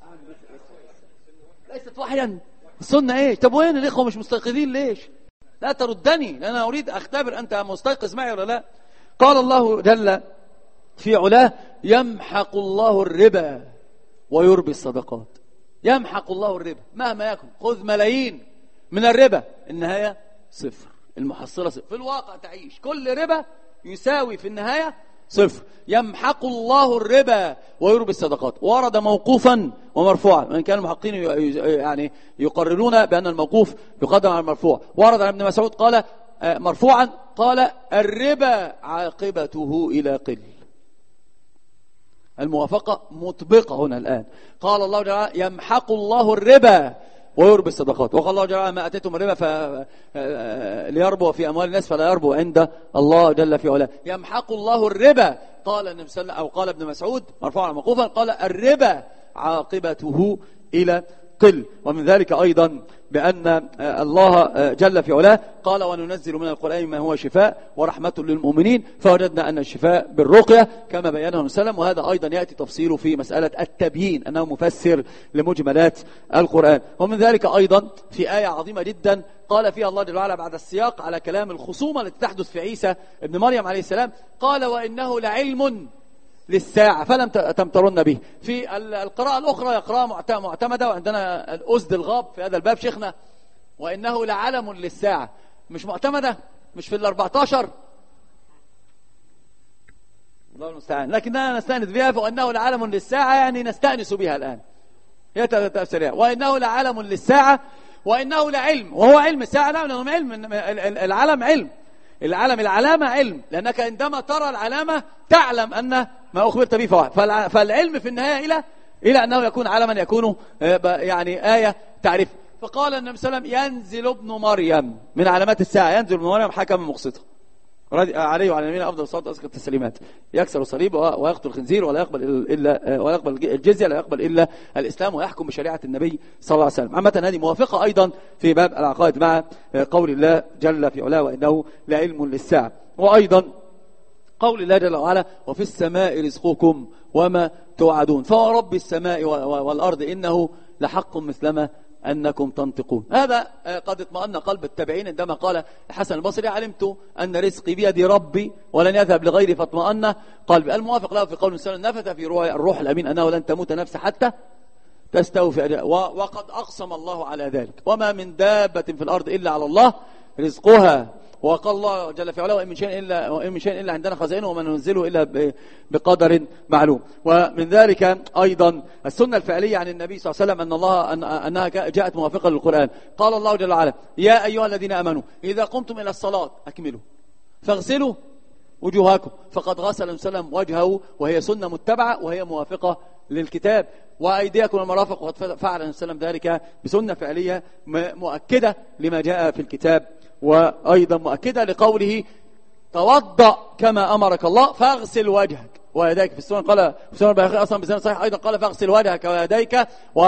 Speaker 1: ليست وحيا، السنة إيه؟ طب وين الإخوة مش مستيقظين ليش؟ لا تردني، لأن أنا أريد أختبر أنت مستيقظ معي ولا لا. قال الله جل في علاه: يمحق الله الربا ويربي الصدقات. يمحق الله الربا مهما يكن، خذ ملايين من الربا، النهاية صفر، المحصلة صفر. في الواقع تعيش كل ربا يساوي في النهاية صفر. يمحق الله الربا ويربي الصدقات. ورد موقوفا ومرفوعا، وإن كان المحققين يعني يقررون بأن الموقوف يقدم على المرفوع. ورد عن ابن مسعود قال مرفوعا، قال: الربا عاقبته إلى قل. الموافقة مطبقة هنا الآن. قال الله جل وعلا: يمحق الله الربا ويربي الصدقات. وقال الله جل وعلا: ما أتيتم الربا ف... ليربو في أموال الناس فلا يربو عند الله جل في علاه. يمحق الله الربا. قال النبي صلى الله عليه وسلم، أو قال ابن مسعود مرفوعا موقوفا، قال: الربا عاقبته إلى قل. ومن ذلك أيضا بأن الله جل في علاه قال: وننزل من القرآن ما هو شفاء ورحمة للمؤمنين. فوجدنا أن الشفاء بالرقية كما بيانه السلام. وهذا أيضا يأتي تفصيله في مسألة التبيين، أنه مفسر لمجملات القرآن. ومن ذلك أيضا في آية عظيمة جدا قال فيها الله جل وعلا بعد السياق على كلام الخصومة التي تحدث في عيسى ابن مريم عليه السلام، قال: وإنه لعلم للساعة فلم تمترن به. في القراءة الأخرى يقرأ معتمدة، وعندنا الأسد الغاب في هذا الباب شيخنا وإنه لعلم للساعة، مش معتمدة، مش في الأربعتاشر، الله المستعان، لكننا نستأنس بها، فإنه لعلم للساعة يعني نستأنس بها الآن، هي تفسيرها، وإنه لعلم للساعة وإنه لعلم، وهو علم الساعة، لا لأنه علم، العلم علم، العلم العلامة علم، لأنك عندما ترى العلامة تعلم أن ما أخبرت به فواحد، فالعلم في النهاية إلى إلى أنه يكون علما، يكون يعني آية تعرف. فقال النبي صلى الله عليه وسلم ينزل ابن مريم من علامات الساعة، ينزل ابن مريم حكما مقسطا عليه وعلى نبينا أفضل الصلاة وأزكى التسليمات، يكسر الصليب ويقتل الخنزير ولا يقبل إلا ولا يقبل الجزية، لا يقبل إلا الإسلام، ويحكم بشريعة النبي صلى الله عليه وسلم. عامة هذه موافقة أيضا في باب العقائد مع قول الله جل في علاه وإنه لعلم للساعة، وأيضا قول الله جل وعلا وفي السماء رزقكم وما توعدون، فهو رب السماء والأرض إنه لحق مثلما أنكم تنطقون. هذا قد اطمأن قلب التابعين عندما قال حسن البصري علمت أن رزقي بيد ربي ولن يذهب لغيري فاطمأن قلبي. الموافق له في قول السنة نفث في الروح الأمين أنه لن تموت نفس حتى تستوفي أجلها، وقد أقسم الله على ذلك، وما من دابة في الأرض إلا على الله رزقها، وقال الله جل في علاه وإن من شيء إلا وإن من شيء إلا عندنا خزائنه وما ننزله إلا بقدر معلوم. ومن ذلك أيضا السنة الفعلية عن النبي صلى الله عليه وسلم أن الله أن أنها جاءت موافقة للقرآن. قال الله جل وعلا يا أيها الذين آمنوا إذا قمتم إلى الصلاة أكملوا فاغسلوا وجوهكم، فقد غسل وسلم وجهه، وهي سنة متبعة وهي موافقة للكتاب. وأيديكم المرافق، وقد فعل وسلم ذلك بسنة فعلية مؤكدة لما جاء في الكتاب، وأيضا مؤكدة لقوله توضأ كما أمرك الله فاغسل وجهك ويديك. في السنن قال في السنن البيهقي أصلا بسنن صحيح أيضا قال فاغسل وجهك ويديك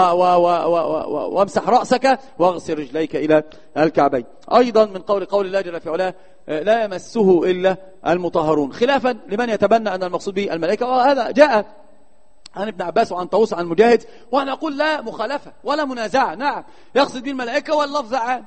Speaker 1: وامسح رأسك واغسل رجليك إلى الكعبين. أيضا من قول قول الله جل في علاه لا يمسه إلا المطهرون، خلافا لمن يتبنى أن المقصود به الملائكة، وهذا جاء عن ابن عباس وعن طاووس عن مجاهد، وأنا أقول لا مخالفة ولا منازعة، نعم يقصد به الملائكة واللفظ عام،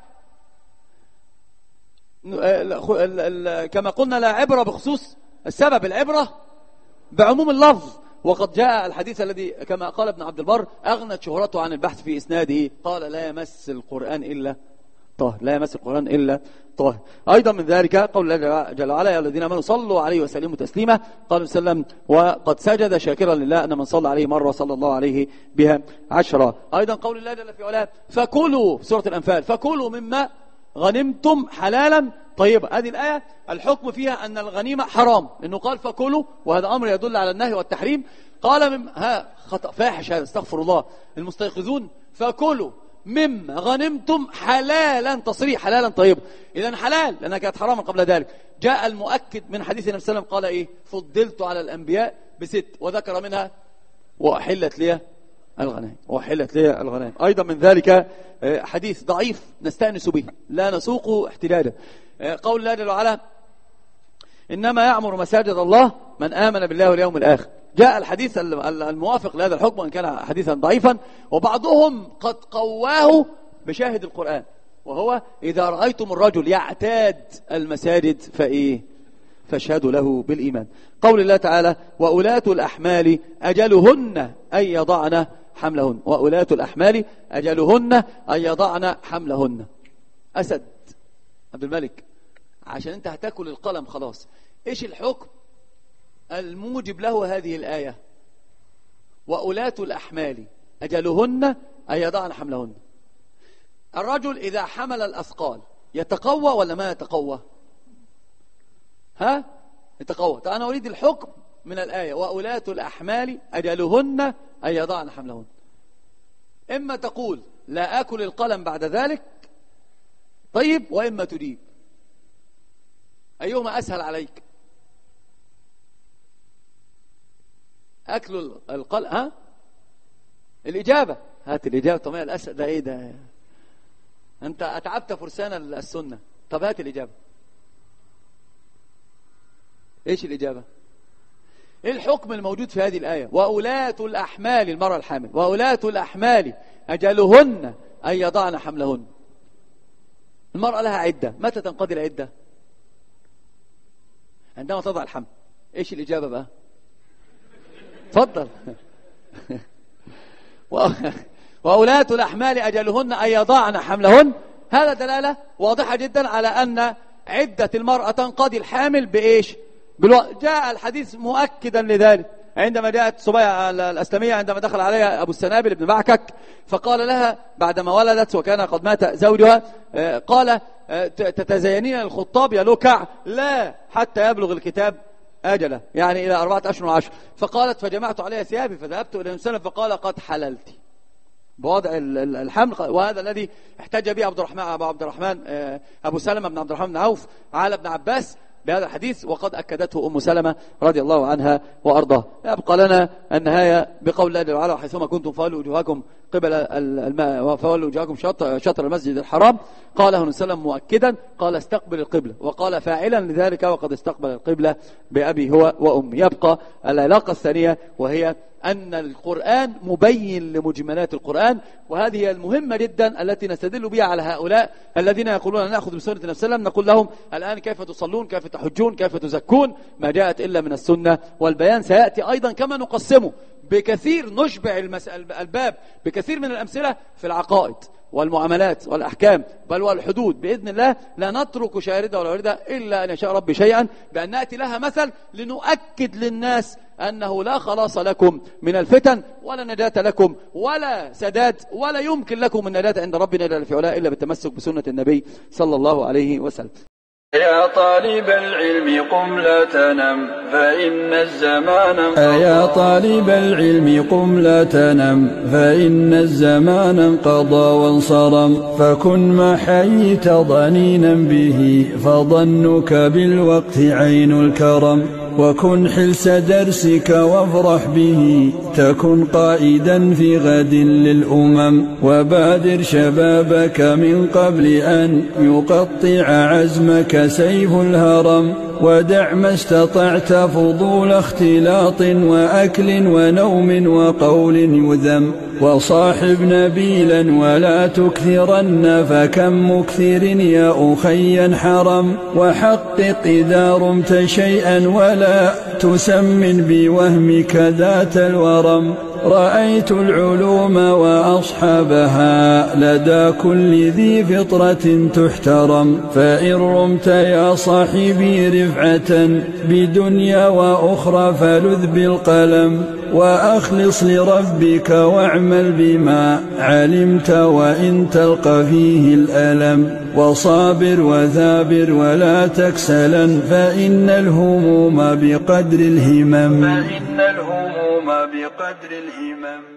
Speaker 1: كما قلنا لا عبرة بخصوص السبب، العبرة بعموم اللفظ. وقد جاء الحديث الذي كما قال ابن عبد البر أغنت شهرته عن البحث في إسناده، قال لا يمس القرآن إلا طاهر، لا يمس القرآن إلا طاهر. أيضا من ذلك قول الله جل وعلا يا الذين آمنوا صلوا عليه وسلموا تسليما، قال صلى الله عليه وسلم وقد سجد شاكرا لله أن من صلى عليه مرة صلى الله عليه بها عشرة. أيضا قول الله جل في علاه فكلوا في سورة الأنفال فكلوا مما غنمتم حلالا طيبا. هذه الآية الحكم فيها أن الغنيمة حرام، إنه قال فكلوا، وهذا أمر يدل على النهي والتحريم. قال من ها خطأ فاحش هذا، استغفر الله المستيقظون، فكلوا مما غنمتم حلالا، تصريح حلالا طيبا، إذن حلال لأنها كانت حراما قبل ذلك. جاء المؤكد من حديث النبي صلى الله عليه وسلم قال إيه فضلت على الأنبياء بست، وذكر منها وأحلت لي الغنائم، وحلت لي الغنائم. أيضا من ذلك حديث ضعيف نستأنس به لا نسوق احتجاجا، قول الله جل وعلا إنما يعمر مساجد الله من آمن بالله واليوم الآخر. جاء الحديث الموافق لهذا الحكم وإن كان حديثا ضعيفا، وبعضهم قد قواه بشاهد القرآن، وهو إذا رأيتم الرجل يعتاد المساجد فإيه فاشهدوا له بالإيمان. قول الله تعالى وأولاة الأحمال أجلهن أن يضعن حملهن، وأولاة الأحمال أجلهن أن يضعن حملهن. أسد عبد الملك عشان أنت هتاكل القلم خلاص، إيش الحكم الموجب له هذه الآية وأولاة الأحمال أجلهن أن يضعن حملهن؟ الرجل إذا حمل الأثقال يتقوى ولا ما يتقوى؟ ها يتقوى. أنا أريد الحكم من الآية وأولاة الأحمال أجلهن أن يضعن حملهن. إما تقول لا أكل القلم بعد ذلك طيب، وإما تجيب، أيهما أسهل عليك؟ أكل القلم ها الإجابة، هات الإجابة. طب الأسهل ده إيه ده؟ أنت أتعبت فرسان السنة، طب هات الإجابة. إيش الإجابة؟ إيه الحكم الموجود في هذه الآية وأولاة الأحمال، المرأة الحامل وأولاة الأحمال أجلهن أن يضعن حملهن. المرأة لها عدة، متى تنقضي العدة؟ عندما تضع الحمل. إيش الإجابة بقى؟ اتفضل. وأولاة الأحمال أجلهن أن يضعن حملهن. هذا دلالة واضحة جدا على أن عدة المرأة تنقضي الحامل بإيش؟ بالو... جاء الحديث مؤكدا لذلك عندما جاءت صبية الأسلمية عندما دخل عليها أبو السنابل بن معكك فقال لها بعدما ولدت وكان قد مات زوجها قال تتزينين الخطاب يا لكع؟ لا، حتى يبلغ الكتاب أجله، يعني إلى أربعة أشهر وعشر. فقالت فجمعت عليها ثيابي فذهبت إلى النبي فقال قد حللت بوضع الحمل. وهذا الذي احتج به عبد الرحمن أبو عبد الرحمن أبو سلمة بن عبد الرحمن بن عوف على ابن عباس بهذا الحديث، وقد أكدته أم سلمة رضي الله عنها وأرضاه. يبقى لنا النهاية بقول الله تعالى حيثما كنتم فولوا وجوهكم قبل الماء وفولوا وجوهكم شطر المسجد الحرام. قاله النبي صلى الله عليه وسلم مؤكدا، قال استقبل القبلة، وقال فاعلا لذلك وقد استقبل القبلة بأبي هو وأمي. يبقى العلاقة الثانية وهي أن القرآن مبين لمجملات القرآن، وهذه هي المهمة جدا التي نستدل بها على هؤلاء الذين يقولون نأخذ بسنة النبي صلى الله عليه وسلم. نقول لهم الآن كيف تصلون، كيف تحجون، كيف تزكون؟ ما جاءت إلا من السنة، والبيان سيأتي أيضا كما نقسمه بكثير، نشبع الباب بكثير من الأمثلة في العقائد والمعاملات والأحكام بل والحدود بإذن الله. لا نترك شاردة ولا واردة إلا أن يشاء ربي شيئا، بأن نأتي لها مثل لنؤكد للناس أنه لا خلاص لكم من الفتن ولا نجاة لكم ولا سداد، ولا يمكن لكم النجاة عند ربنا إلا في علاء إلا بالتمسك بسنة النبي صلى الله عليه وسلم.
Speaker 3: يا طالب العلم قم لا تنم فإن الزمان انقضى. يا طالب العلم قم لا تنم فإن الزمان انقضى وانصرم. فكن ما حييت ضنينا به فظنك بالوقت عين الكرم. وكن حلس درسك وافرح به تكن قائدا في غد للأمم. وبادر شبابك من قبل أن يقطع عزمك سيف الهرم. ودع ما استطعت فضول اختلاط وأكل ونوم وقول يذم. وصاحب نبيلا ولا تكثرن فكم مكثر يا أخي حرم. وحقق إذا رمت شيئا ولا تسمن بوهمك ذات الورم. رأيت العلوم وأصحابها لدى كل ذي فطرة تحترم. فإن رمت يا صاحبي رفعة بدنيا وأخرى فلذ بالقلم. وأخلص لربك واعمل بما علمت وإن تلقى فيه الألم. وصابر وثابر ولا تكسلا فإن الهموم بقدر الهمم. فإن الهموم بقدر الهمم.